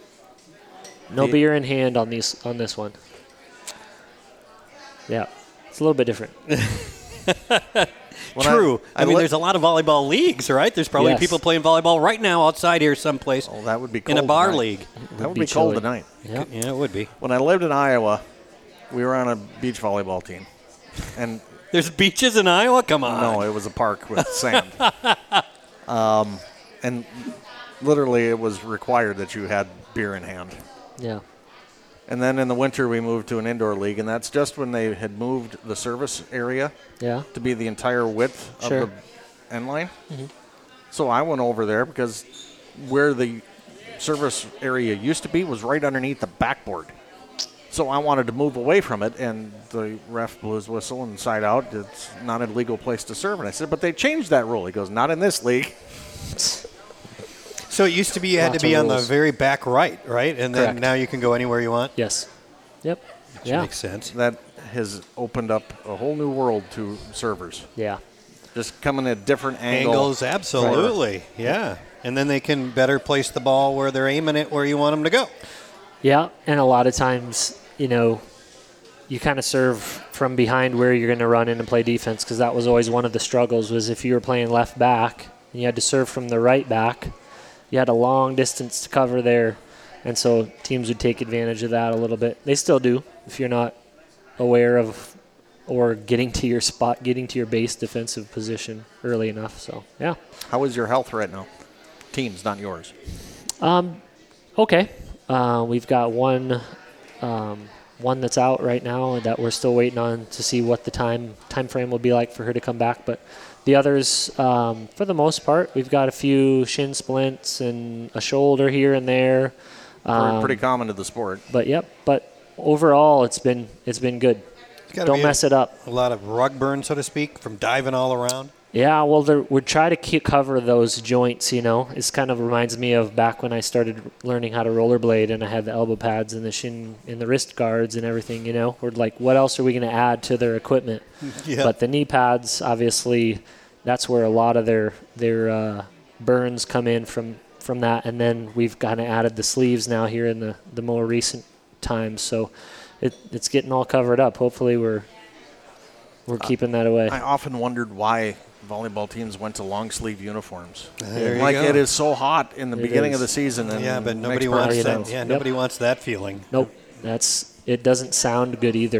No the, beer in hand on these on this one. Yeah, it's a little bit different. True. I, I, I mean, li- there's a lot of volleyball leagues, right? There's probably Yes. people playing volleyball right now outside here someplace. Oh, that would be cold in a bar tonight. league. That would be be, cold chilly. tonight. Yep. Yeah, it would be. When I lived in Iowa, we were on a beach volleyball team, and There's beaches in Iowa? Come on. no, it was a park with sand. Um, and literally, it was required that you had beer in hand. Yeah. And then in the winter, we moved to an indoor league, and that's just when they had moved the service area Yeah. to be the entire width Sure. of the end line. Mm-hmm. So I went over there because where the service area used to be was right underneath the backboard. So I wanted to move away from it, and the ref blew his whistle and side out. It's not a legal place to serve. And I said, but they changed that rule. He goes, not in this league. So it used to be you had Lots to be of on the rules. very back right, right? And then Correct. now you can go anywhere you want? Yes. Yep. Which yeah. makes sense. That has opened up a whole new world to servers. Yeah. Just coming at different angle. Angles, absolutely. Yeah. And then they can better place the ball where they're aiming it where you want them to go. Yeah, and a lot of times, you know, you kind of serve from behind where you're going to run in and play defense, because that was always one of the struggles, was if you were playing left back and you had to serve from the right back, you had a long distance to cover there, and so teams would take advantage of that a little bit. They still do if you're not aware of or getting to your spot, getting to your base defensive position early enough. So, yeah. How is your health right now? Teams, not yours. Um, okay. Uh, we've got one um, one that's out right now that we're still waiting on to see what the time time frame will be like for her to come back. But the others, um, for the most part, we've got a few shin splints and a shoulder here and there. Um, Pretty common to the sport. But yep. But overall, it's been it's been good. Don't mess a, it up. A lot of rug burn, so to speak, from diving all around. Yeah, well, there, we try to keep, cover those joints, you know. It kind of reminds me of back when I started learning how to rollerblade and I had the elbow pads and the shin and the wrist guards and everything, you know. We're like, what else are we going to add to their equipment? Yeah. But the knee pads, obviously, that's where a lot of their their uh, burns come in from from that. And then we've kind of added the sleeves now here in the, the more recent times. So it, it's getting all covered up. Hopefully we're we're keeping that away. I often wondered why volleyball teams went to long sleeve uniforms. There you like go. it is so hot in the It beginning is. of the season. And Yeah, but makes nobody perfect wants that. sense. Yeah, Yep. nobody wants that feeling. Nope. That's it doesn't sound good either.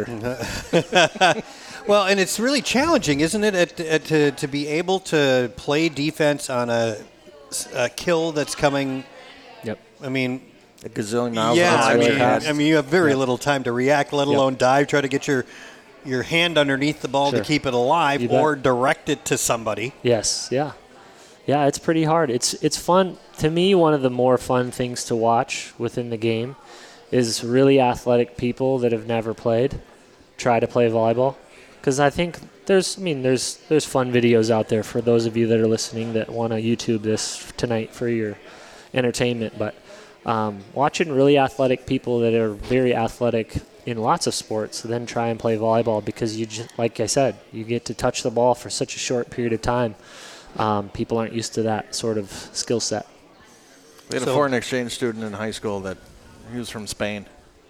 Well, and it's really challenging, isn't it, at, at, to, to be able to play defense on a, a kill that's coming. Yep. I mean, a gazillion miles. Yeah, I outside mean, the I mean, you have very Yep. little time to react, let Yep. alone dive, try to get your your hand underneath the ball Sure. to keep it alive, You bet. or direct it to somebody. Yes, yeah. Yeah, it's pretty hard. It's it's fun. To me, one of the more fun things to watch within the game is really athletic people that have never played try to play volleyball. Because I think there's, I mean, there's there's fun videos out there for those of you that are listening that want to YouTube this tonight for your entertainment. But um, watching really athletic people that are very athletic in lots of sports then try and play volleyball, because you just, like I said, you get to touch the ball for such a short period of time. Um, people aren't used to that sort of skill set. We had So- a foreign exchange student in high school that he was from Spain.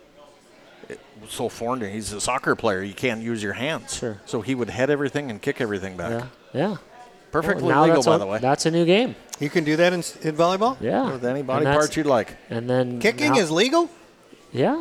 It was so foreign to him. He's a soccer player. You can't use your hands. Sure. So he would head everything and kick everything back. Yeah, yeah. Perfectly Well, now legal, that's by a, the way. That's a new game. You can do that in, in volleyball? Yeah. With any And body that's- part you'd like. And then Kicking now- is legal? Yeah.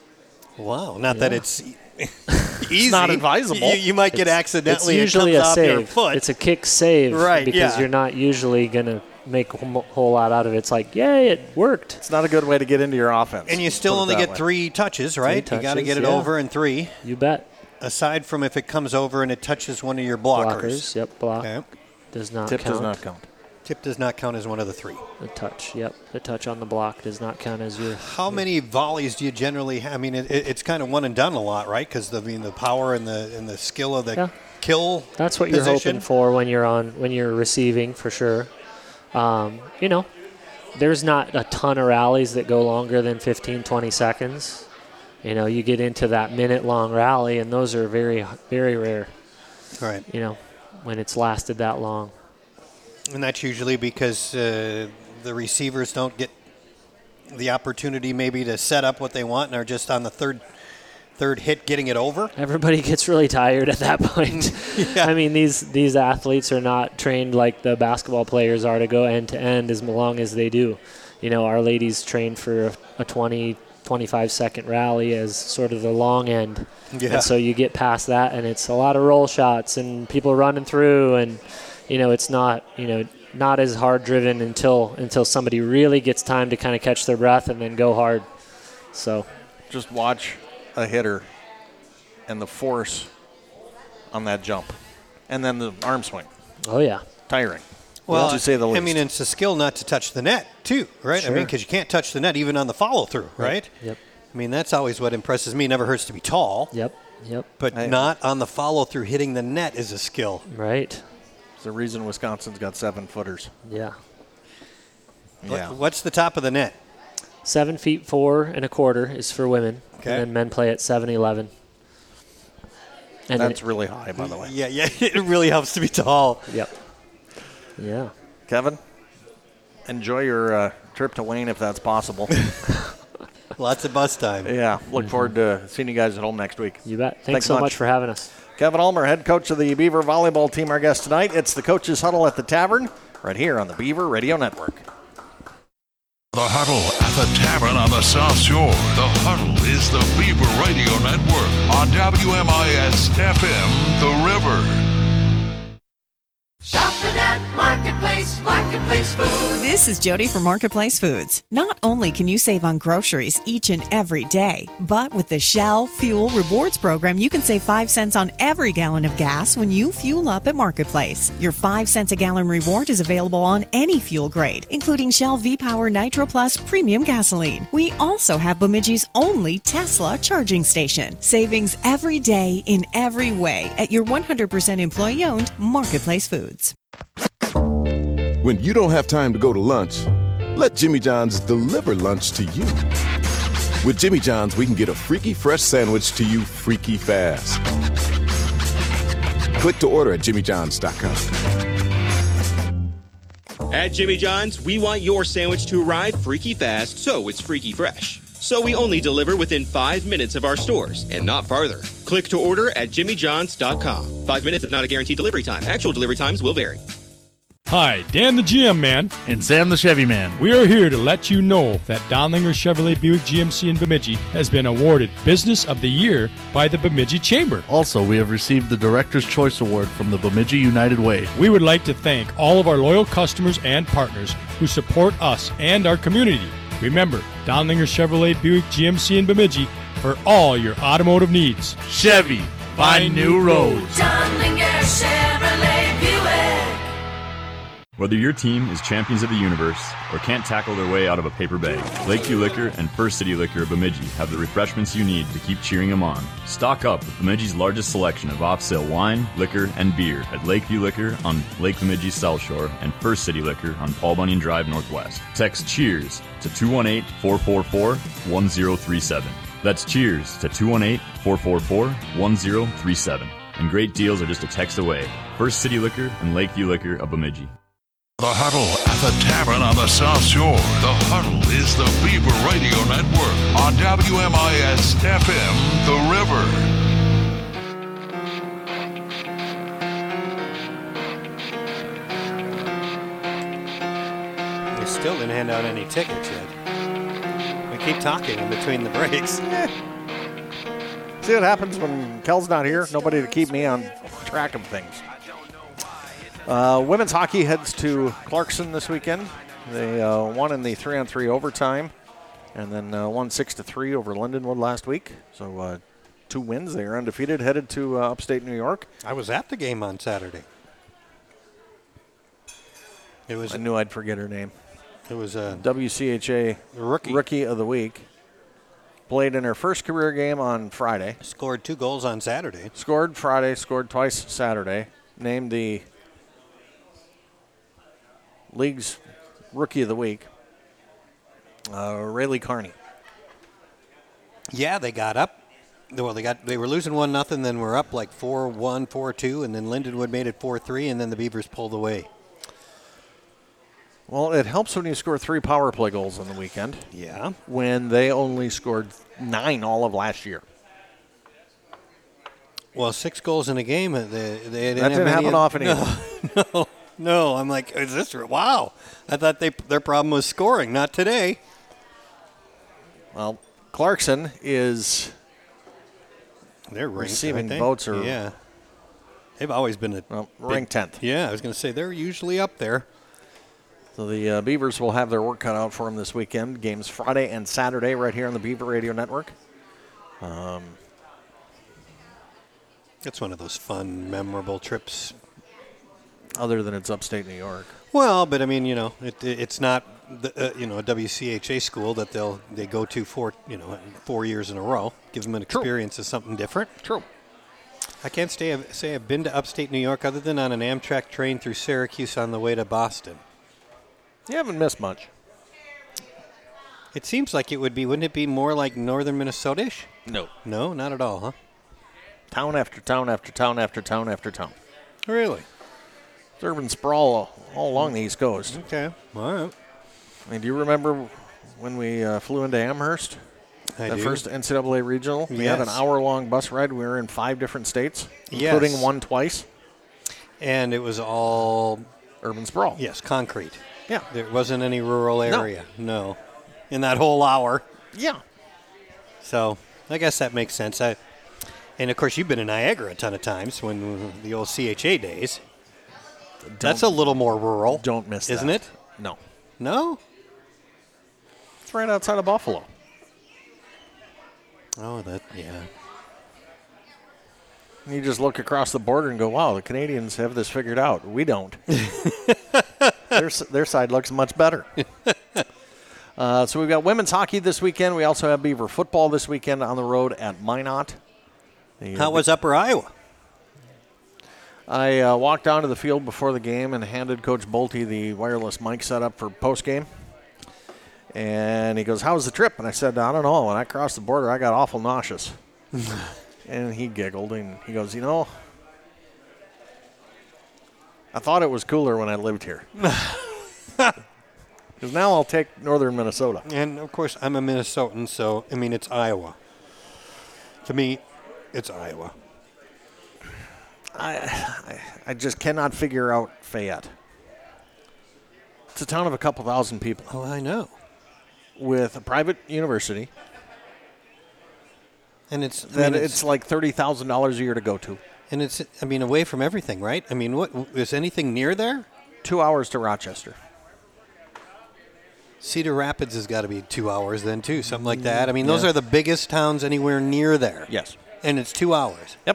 Wow, not that Yeah. it's easy. not advisable. You, you might get It's- accidentally, It's usually it a comes off your save. foot. It's a kick save, Right, Because yeah. you're not usually gonna make a whole whole lot out of it. It's like, yay, it worked. It's not a good way to get into your offense. and you still Put it only that get way. three touches, right? you got to touches, get it yeah. over in three. You bet. Aside from if it comes over and it touches one of your blockers. Blockers. Yep. Block Okay. does not Tip count. does not count. Tip does not count as one of the three. The touch. Yep. The touch on the block does not count as your. How many volleys do you generally have? I mean, it, it, it's kind of one and done a lot, right? Because I mean, the power and the and the skill of the Yeah. kill. That's what you're position. hoping for when you're on when you're receiving, for sure. Um, you know, there's not a ton of rallies that go longer than fifteen, twenty seconds. You know, you get into that minute-long rally, and those are very, very rare. Right. You know, when it's lasted that long. And that's usually because uh, the receivers don't get the opportunity maybe to set up what they want and are just on the third third hit getting it over. Everybody gets really tired at that point. Yeah. I mean, these these athletes are not trained like the basketball players are to go end to end as long as they do. You know, our ladies train for a, a twenty, twenty-five second rally as sort of the long end. Yeah. And so you get past that, and it's a lot of roll shots and people running through, and you know, it's not, you know, not as hard driven until until somebody really gets time to kind of catch their breath and then go hard. So Just watch a hitter and the force on that jump, and then the arm swing. Oh yeah, tiring. Well, to say the least. I mean, it's a skill not to touch the net too, right? I Sure. mean, because you can't touch the net even on the follow through, right? Yep. I mean, that's always what impresses me. Never hurts to be tall. Yep. Yep. But I- not on the follow through, hitting the net is a skill. Right. There's a reason Wisconsin's got seven footers. Yeah. What- Yeah. What's the top of the net? Seven feet four and a quarter is for women, Okay. and then men play at seven eleven. And then That's really high, by the way. Yeah, yeah. It really helps to be tall. Yep. Yeah. Kevin, enjoy your uh, trip to Wayne if that's possible. Lots of bus time. Yeah, look forward to seeing you guys at home next week. You bet. Thanks, so much for having us. Kevin Ulmer, head coach of the Beaver volleyball team, our guest tonight. It's the Coaches Huddle at the Tavern, right here on the Beaver Radio Network. The Huddle at the Tavern on the South Shore. The Huddle is the Beaver Radio Network on W M I S F M, The River. Shopping at Marketplace, Marketplace Foods. This is Jody from Marketplace Foods. Not only can you save on groceries each and every day, but with the Shell Fuel Rewards program, you can save five cents on every gallon of gas when you fuel up at Marketplace. Your five cents a gallon reward is available on any fuel grade, including Shell V-Power Nitro Plus Premium Gasoline. We also have Bemidji's only Tesla charging station. Savings every day in every way at your one hundred percent employee-owned Marketplace Foods. When you don't have time to go to lunch, let Jimmy John's deliver lunch to you. With Jimmy John's, we can get a freaky fresh sandwich to you freaky fast. Click to order at jimmy johns dot com. At Jimmy John's, we want your sandwich to arrive freaky fast, so it's freaky fresh. So we only deliver within five minutes of our stores, and not farther. Click to order at jimmy johns dot com. Five minutes is not a guaranteed delivery time. Actual delivery times will vary. Hi, Dan the G M Man. And Sam the Chevy Man. We are here to let you know that Donlinger Chevrolet Buick G M C in Bemidji has been awarded Business of the Year by the Bemidji Chamber. Also, we have received the Director's Choice Award from the Bemidji United Way. We would like to thank all of our loyal customers and partners who support us and our community. Remember, Donlinger Chevrolet Buick G M C in Bemidji for all your automotive needs. Chevy, find new roads. Donlinger Chevrolet Buick. Whether your team is champions of the universe or can't tackle their way out of a paper bag, Lakeview Liquor and First City Liquor of Bemidji have the refreshments you need to keep cheering them on. Stock up with Bemidji's largest selection of off-sale wine, liquor, and beer at Lakeview Liquor on Lake Bemidji's South Shore and First City Liquor on Paul Bunyan Drive Northwest. Text CHEERS to two one eight, four four four, one zero three seven. That's CHEERS to two one eight, four four four, one zero three seven. And great deals are just a text away. First City Liquor and Lakeview Liquor of Bemidji. The Huddle at the Tavern on the South Shore. The Huddle is the Beaver Radio Network on W M I S F M, The River. We still didn't hand out any tickets yet. We keep talking in between the breaks. See what happens when Kel's not here? Nobody to keep me on track of things. Uh, women's hockey heads to Clarkson this weekend. They uh, won in the three-on-three overtime, and then uh, won six to three over Lindenwood last week. So uh, two wins. They are undefeated, headed to uh, upstate New York. I was at the game on Saturday. It was. I knew I'd forget her name. It was a W C H A rookie rookie of the week. Played in her first career game on Friday. Scored two goals on Saturday. Scored Friday. Scored twice Saturday. Named the league's rookie of the week, uh, Rayleigh Carney. Yeah, they got up. Well, they got they were losing one nothing, then we're up like four one, four two, and then Lindenwood made it four three, and then the Beavers pulled away. Well, it helps when you score three power play goals on the weekend. Yeah. When they only scored nine all of last year. Well, six goals in a game. They, they didn't that didn't happen of, often no, either. No. No, I'm like, is this wow? I thought they their problem was scoring, not today. Well, Clarkson is they're ranked, receiving aren't they? votes are yeah. They've always been a well, ranked tenth. Yeah, I was going to say they're usually up there. So the uh, Beavers will have their work cut out for them this weekend. Games Friday and Saturday right here on the Beaver Radio Network. Um, it's one of those fun, memorable trips. Other than it's upstate New York. Well, but I mean, you know, it, it's not the, uh, you know a W C H A school that they'll they go to for you know four years in a row. Gives them an experience of something different. True. I can't stay, say I've been to upstate New York other than on an Amtrak train through Syracuse on the way to Boston. You haven't missed much. It seems like it would be. Wouldn't it be more like northern Minnesota-ish? No. No, not at all, huh? Town after town after town after town after town. Really? Urban sprawl all along the East Coast. Okay, all right. I mean, do you remember when we uh, flew into Amherst? I the do. first N C double A regional? We Yes. had an hour-long bus ride. We were in five different states, Yes. including one twice. And it was all urban sprawl. Yes, concrete. Yeah. There wasn't any rural No. area. No. In that whole hour. Yeah. So I guess that makes sense. I, and, of course, you've been in Niagara a ton of times when the old C H A days. Don't, That's a little more rural. Don't miss isn't that. it? No. No? It's right outside of Buffalo. Oh, that, yeah. You just look across the border and go, wow, the Canadians have this figured out. We don't. their, their side looks much better. uh, so we've got women's hockey this weekend. We also have Beaver football this weekend on the road at Minot. The, How uh, was Upper Iowa? I uh, walked down to the field before the game and handed Coach Bolte the wireless mic setup for postgame. And he goes, how was the trip? And I said, I don't know. When I crossed the border, I got awful nauseous. And he giggled, and he goes, you know, I thought it was cooler when I lived here. Because now I'll take northern Minnesota. And, of course, I'm a Minnesotan, so, I mean, it's Iowa. To me, it's Iowa. I, I I just cannot figure out Fayette. It's a town of a couple thousand people. Oh, I know. With a private university. And it's that I mean, it's, it's like thirty thousand dollars a year to go to. And it's, I mean, away from everything, right? I mean, what is anything near there? Two hours to Rochester. Cedar Rapids has got to be two hours then, too, something like that. I mean, Yeah. those are the biggest towns anywhere near there. Yes. And it's two hours. Yep.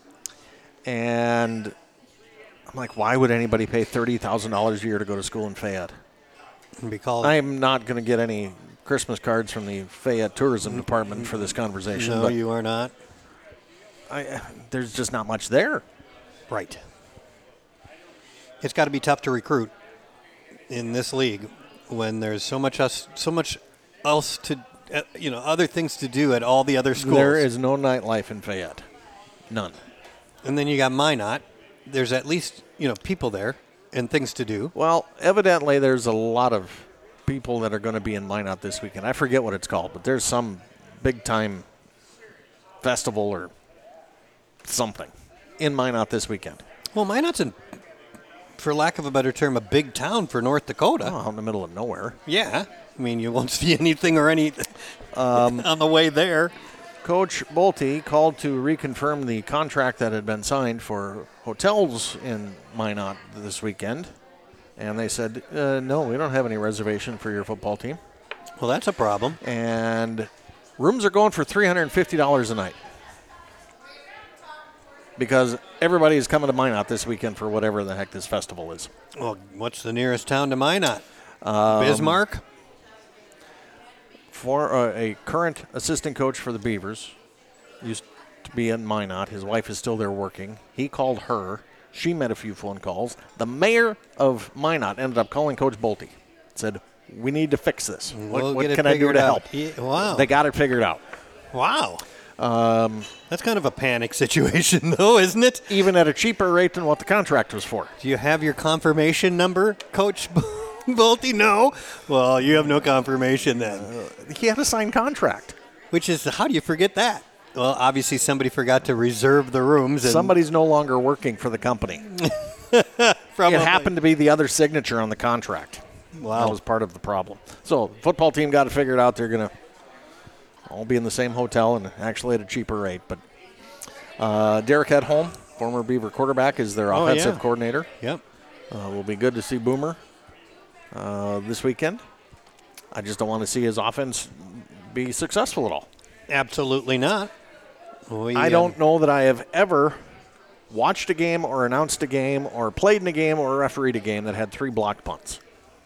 And I'm like, why would anybody pay thirty thousand dollars a year to go to school in Fayette? And be called. I'm not going to get any Christmas cards from the Fayette Tourism Department for this conversation. No, but you are not. I, there's just not much there. Right. It's got to be tough to recruit in this league when there's so much us, so much else to, uh, you know, other things to do at all the other schools. There is no nightlife in Fayette. None. And then you got Minot. There's at least, you know, people there and things to do. Well, evidently there's a lot of people that are going to be in Minot this weekend. I forget what it's called, but there's some big-time festival or something in Minot this weekend. Well, Minot's, in, for lack of a better term, a big town for North Dakota. Oh, out in the middle of nowhere. Yeah. I mean, you won't see anything or any um, on the way there. Coach Bolte called to reconfirm the contract that had been signed for hotels in Minot this weekend. And they said, uh, no, we don't have any reservation for your football team. Well, that's a problem. And rooms are going for three hundred fifty dollars a night. Because everybody is coming to Minot this weekend for whatever the heck this festival is. Well, what's the nearest town to Minot? Um, Bismarck? For uh, a current assistant coach for the Beavers, used to be in Minot. His wife is still there working. He called her. She made a few phone calls. The mayor of Minot ended up calling Coach Bolte. Said, we need to fix this. What, We'll what get it can I do figured to out. help? Yeah, wow. They got it figured out. Wow. Um, That's kind of a panic situation, though, isn't it? Even at a cheaper rate than what the contract was for. Do you have your confirmation number, Coach Bolte? No. Well, you have no confirmation then. Uh, he had a signed contract. Which is, how do you forget that? Well, obviously somebody forgot to reserve the rooms. And Somebody's no longer working for the company. It happened to be the other signature on the contract. Wow. That was part of the problem. So, football team got it figured out. They're going to all be in the same hotel and actually at a cheaper rate. But uh, Derek Edholm, former Beaver quarterback, is their Oh, offensive yeah. coordinator. Yep. Uh, will be good to see Boomer uh, this weekend. I just don't want to see his offense be successful at all. Absolutely not. We, I don't um, know that I have ever watched a game or announced a game or played in a game or refereed a game that had three blocked punts.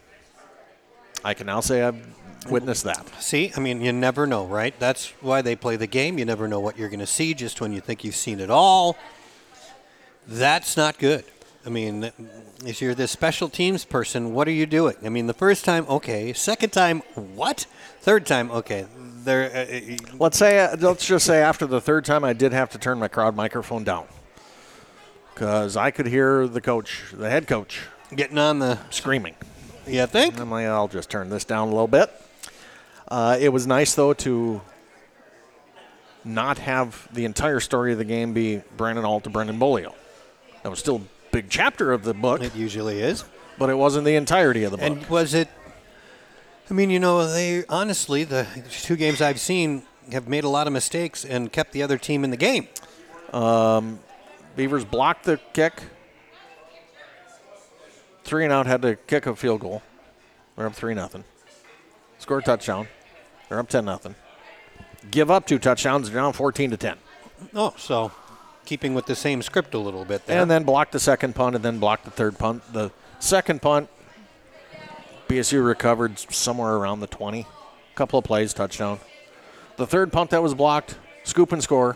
I can now say I've witnessed that. See, I mean, you never know, right? That's why they play the game. You never know what you're going to see just when you think you've seen it all. That's not good. I mean, if you're the special teams person, what are you doing? I mean, the first time, okay. Second time, what? Third time, okay. There. Uh, Let's say, let's just say after the third time, I did have to turn my crowd microphone down because I could hear the coach, the head coach, getting on the screaming. You think? I'm like, I'll just turn this down a little bit. Uh, it was nice though to not have the entire story of the game be Brandon Alt to Brendan Bolio. That was still a big chapter of the book. It usually is, but it wasn't the entirety of the book. And was it? I mean, you know, they honestly, the two games I've seen have made a lot of mistakes and kept the other team in the game. Um, Beavers blocked the kick. Three and out, had to kick a field goal. They're up three nothing. Score a touchdown. They're up ten nothing. Give up two touchdowns. They're down fourteen to ten. Oh, so keeping with the same script a little bit there. And then blocked the second punt, and then blocked the third punt. The second punt, B S U recovered somewhere around the twenty. A couple of plays, touchdown. The third punt that was blocked, scoop and score.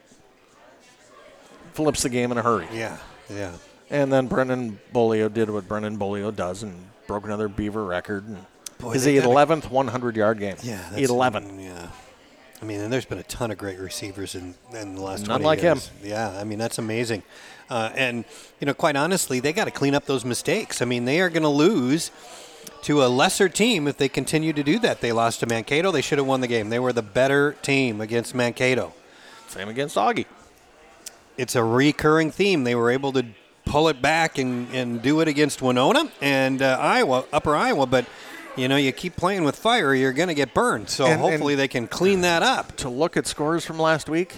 Flips the game in a hurry. Yeah, yeah. And then Brendan Bolio did what Brendan Bolio does and broke another Beaver record. And Boy, his they gotta- eleventh one hundred-yard game. Yeah, that's, eleven. Yeah. I mean, and there's been a ton of great receivers in, in the last None twenty like years. him. Yeah, I mean, that's amazing. Uh, and, you know, quite honestly, they got to clean up those mistakes. I mean, they are going to lose to a lesser team if they continue to do that. They lost to Mankato. They should have won the game. They were the better team against Mankato. Same against Augie. It's a recurring theme. They were able to pull it back and, and do it against Winona and uh, Iowa, Upper Iowa, but you know, you keep playing with fire, you're going to get burned. So and, hopefully and they can clean that up. To look at scores from last week,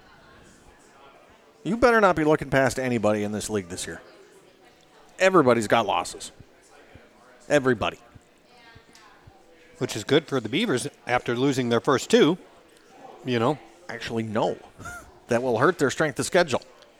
you better not be looking past anybody in this league this year. Everybody's got losses. Everybody. Which is good for the Beavers after losing their first two, you know. Actually, no. That will hurt their strength of schedule.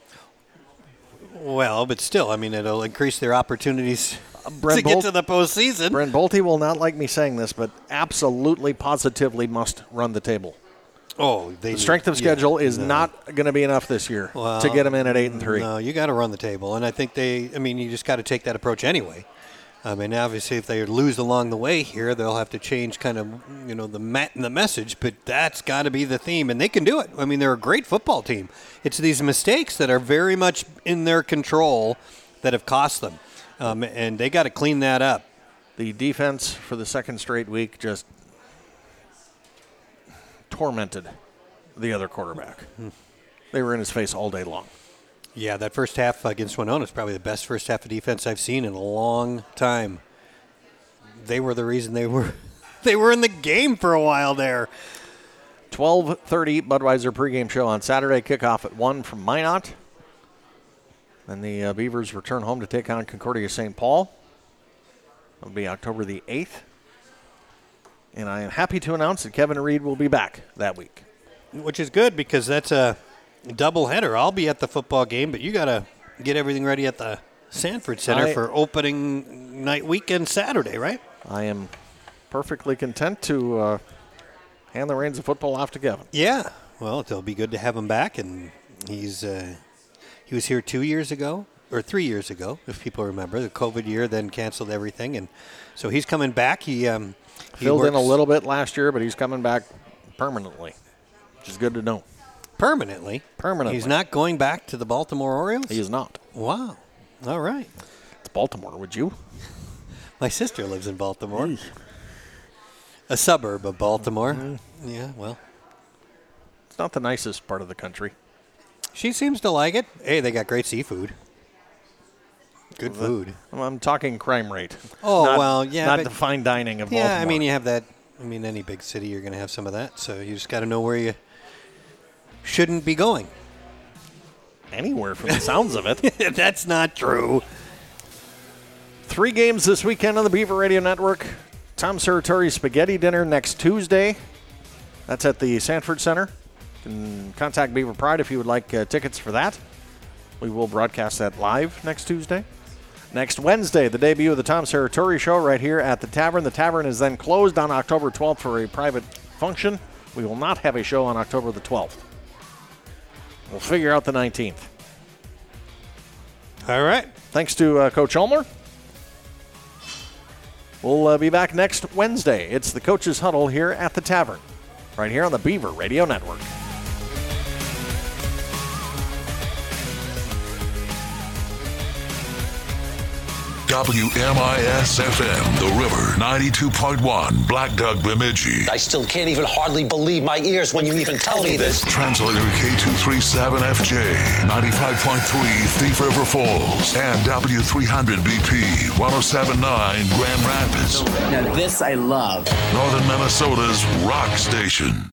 Well, but still, I mean, it'll increase their opportunities uh, Brent to get Bolt- to the postseason. Brent Bolte will not like me saying this, but absolutely, positively must run the table. Oh, they the strength of schedule yeah, is no. not going to be enough this year well, to get them in at eight and three. No, you got to run the table, and I think they. I mean, you just got to take that approach anyway. I mean, obviously, if they lose along the way here, they'll have to change kind of, you know, the mat the message. But that's got to be the theme, and they can do it. I mean, they're a great football team. It's these mistakes that are very much in their control that have cost them, um, and they got to clean that up. The defense for the second straight week just tormented the other quarterback. Hmm. They were in his face all day long. Yeah, that first half against Winona is probably the best first half of defense I've seen in a long time. They were the reason they were they were in the game for a while there. twelve thirty Budweiser pregame show on Saturday. Kickoff at one from Minot. And the uh, Beavers return home to take on Concordia Saint Paul. It'll be October the eighth. And I am happy to announce that Kevin Reed will be back that week. Which is good because that's a double header. I'll be at the football game, but you got to get everything ready at the Sanford Center I, for opening night weekend Saturday, right? I am perfectly content to uh, hand the reins of football off to Kevin. Yeah. Well, it'll be good to have him back, and he's uh, he was here two years ago, or three years ago, if people remember. The COVID year then canceled everything, and so he's coming back. He, um, he filled works, in a little bit last year, but he's coming back permanently, which is good to know. Permanently? Permanently. He's not going back to the Baltimore Orioles? He is not. Wow. All right. It's Baltimore, would you? My sister lives in Baltimore. Mm. A suburb of Baltimore. Mm. Yeah, well. It's not the nicest part of the country. She seems to like it. Hey, they got great seafood. Good well, food. I'm talking crime rate. Oh, not, well, yeah. Not the fine dining of yeah, Baltimore. Yeah, I mean, you have that. I mean, any big city, you're going to have some of that. So you just got to know where you shouldn't be going. Anywhere from the sounds of it. That's not true. Three games this weekend on the Beaver Radio Network. Tom Serratori Spaghetti Dinner next Tuesday. That's at the Sanford Center. You can contact Beaver Pride if you would like uh, tickets for that. We will broadcast that live next Tuesday. Next Wednesday, the debut of the Tom Serratori Show right here at the Tavern. The Tavern is then closed on October twelfth for a private function. We will not have a show on October the twelfth. We'll figure out the nineteenth. All right. Thanks to uh, Coach Ulmer. We'll uh, be back next Wednesday. It's the Coach's Huddle here at the Tavern, right here on the Beaver Radio Network. W M I S F M, The River, ninety-two point one, Black Duck, Bemidji. I still can't even hardly believe my ears when you even tell me this. Translator K two thirty-seven F J, ninety-five point three, Thief River Falls, and W three hundred B P, one oh seven point nine, Grand Rapids. Now this I love. Northern Minnesota's rock station.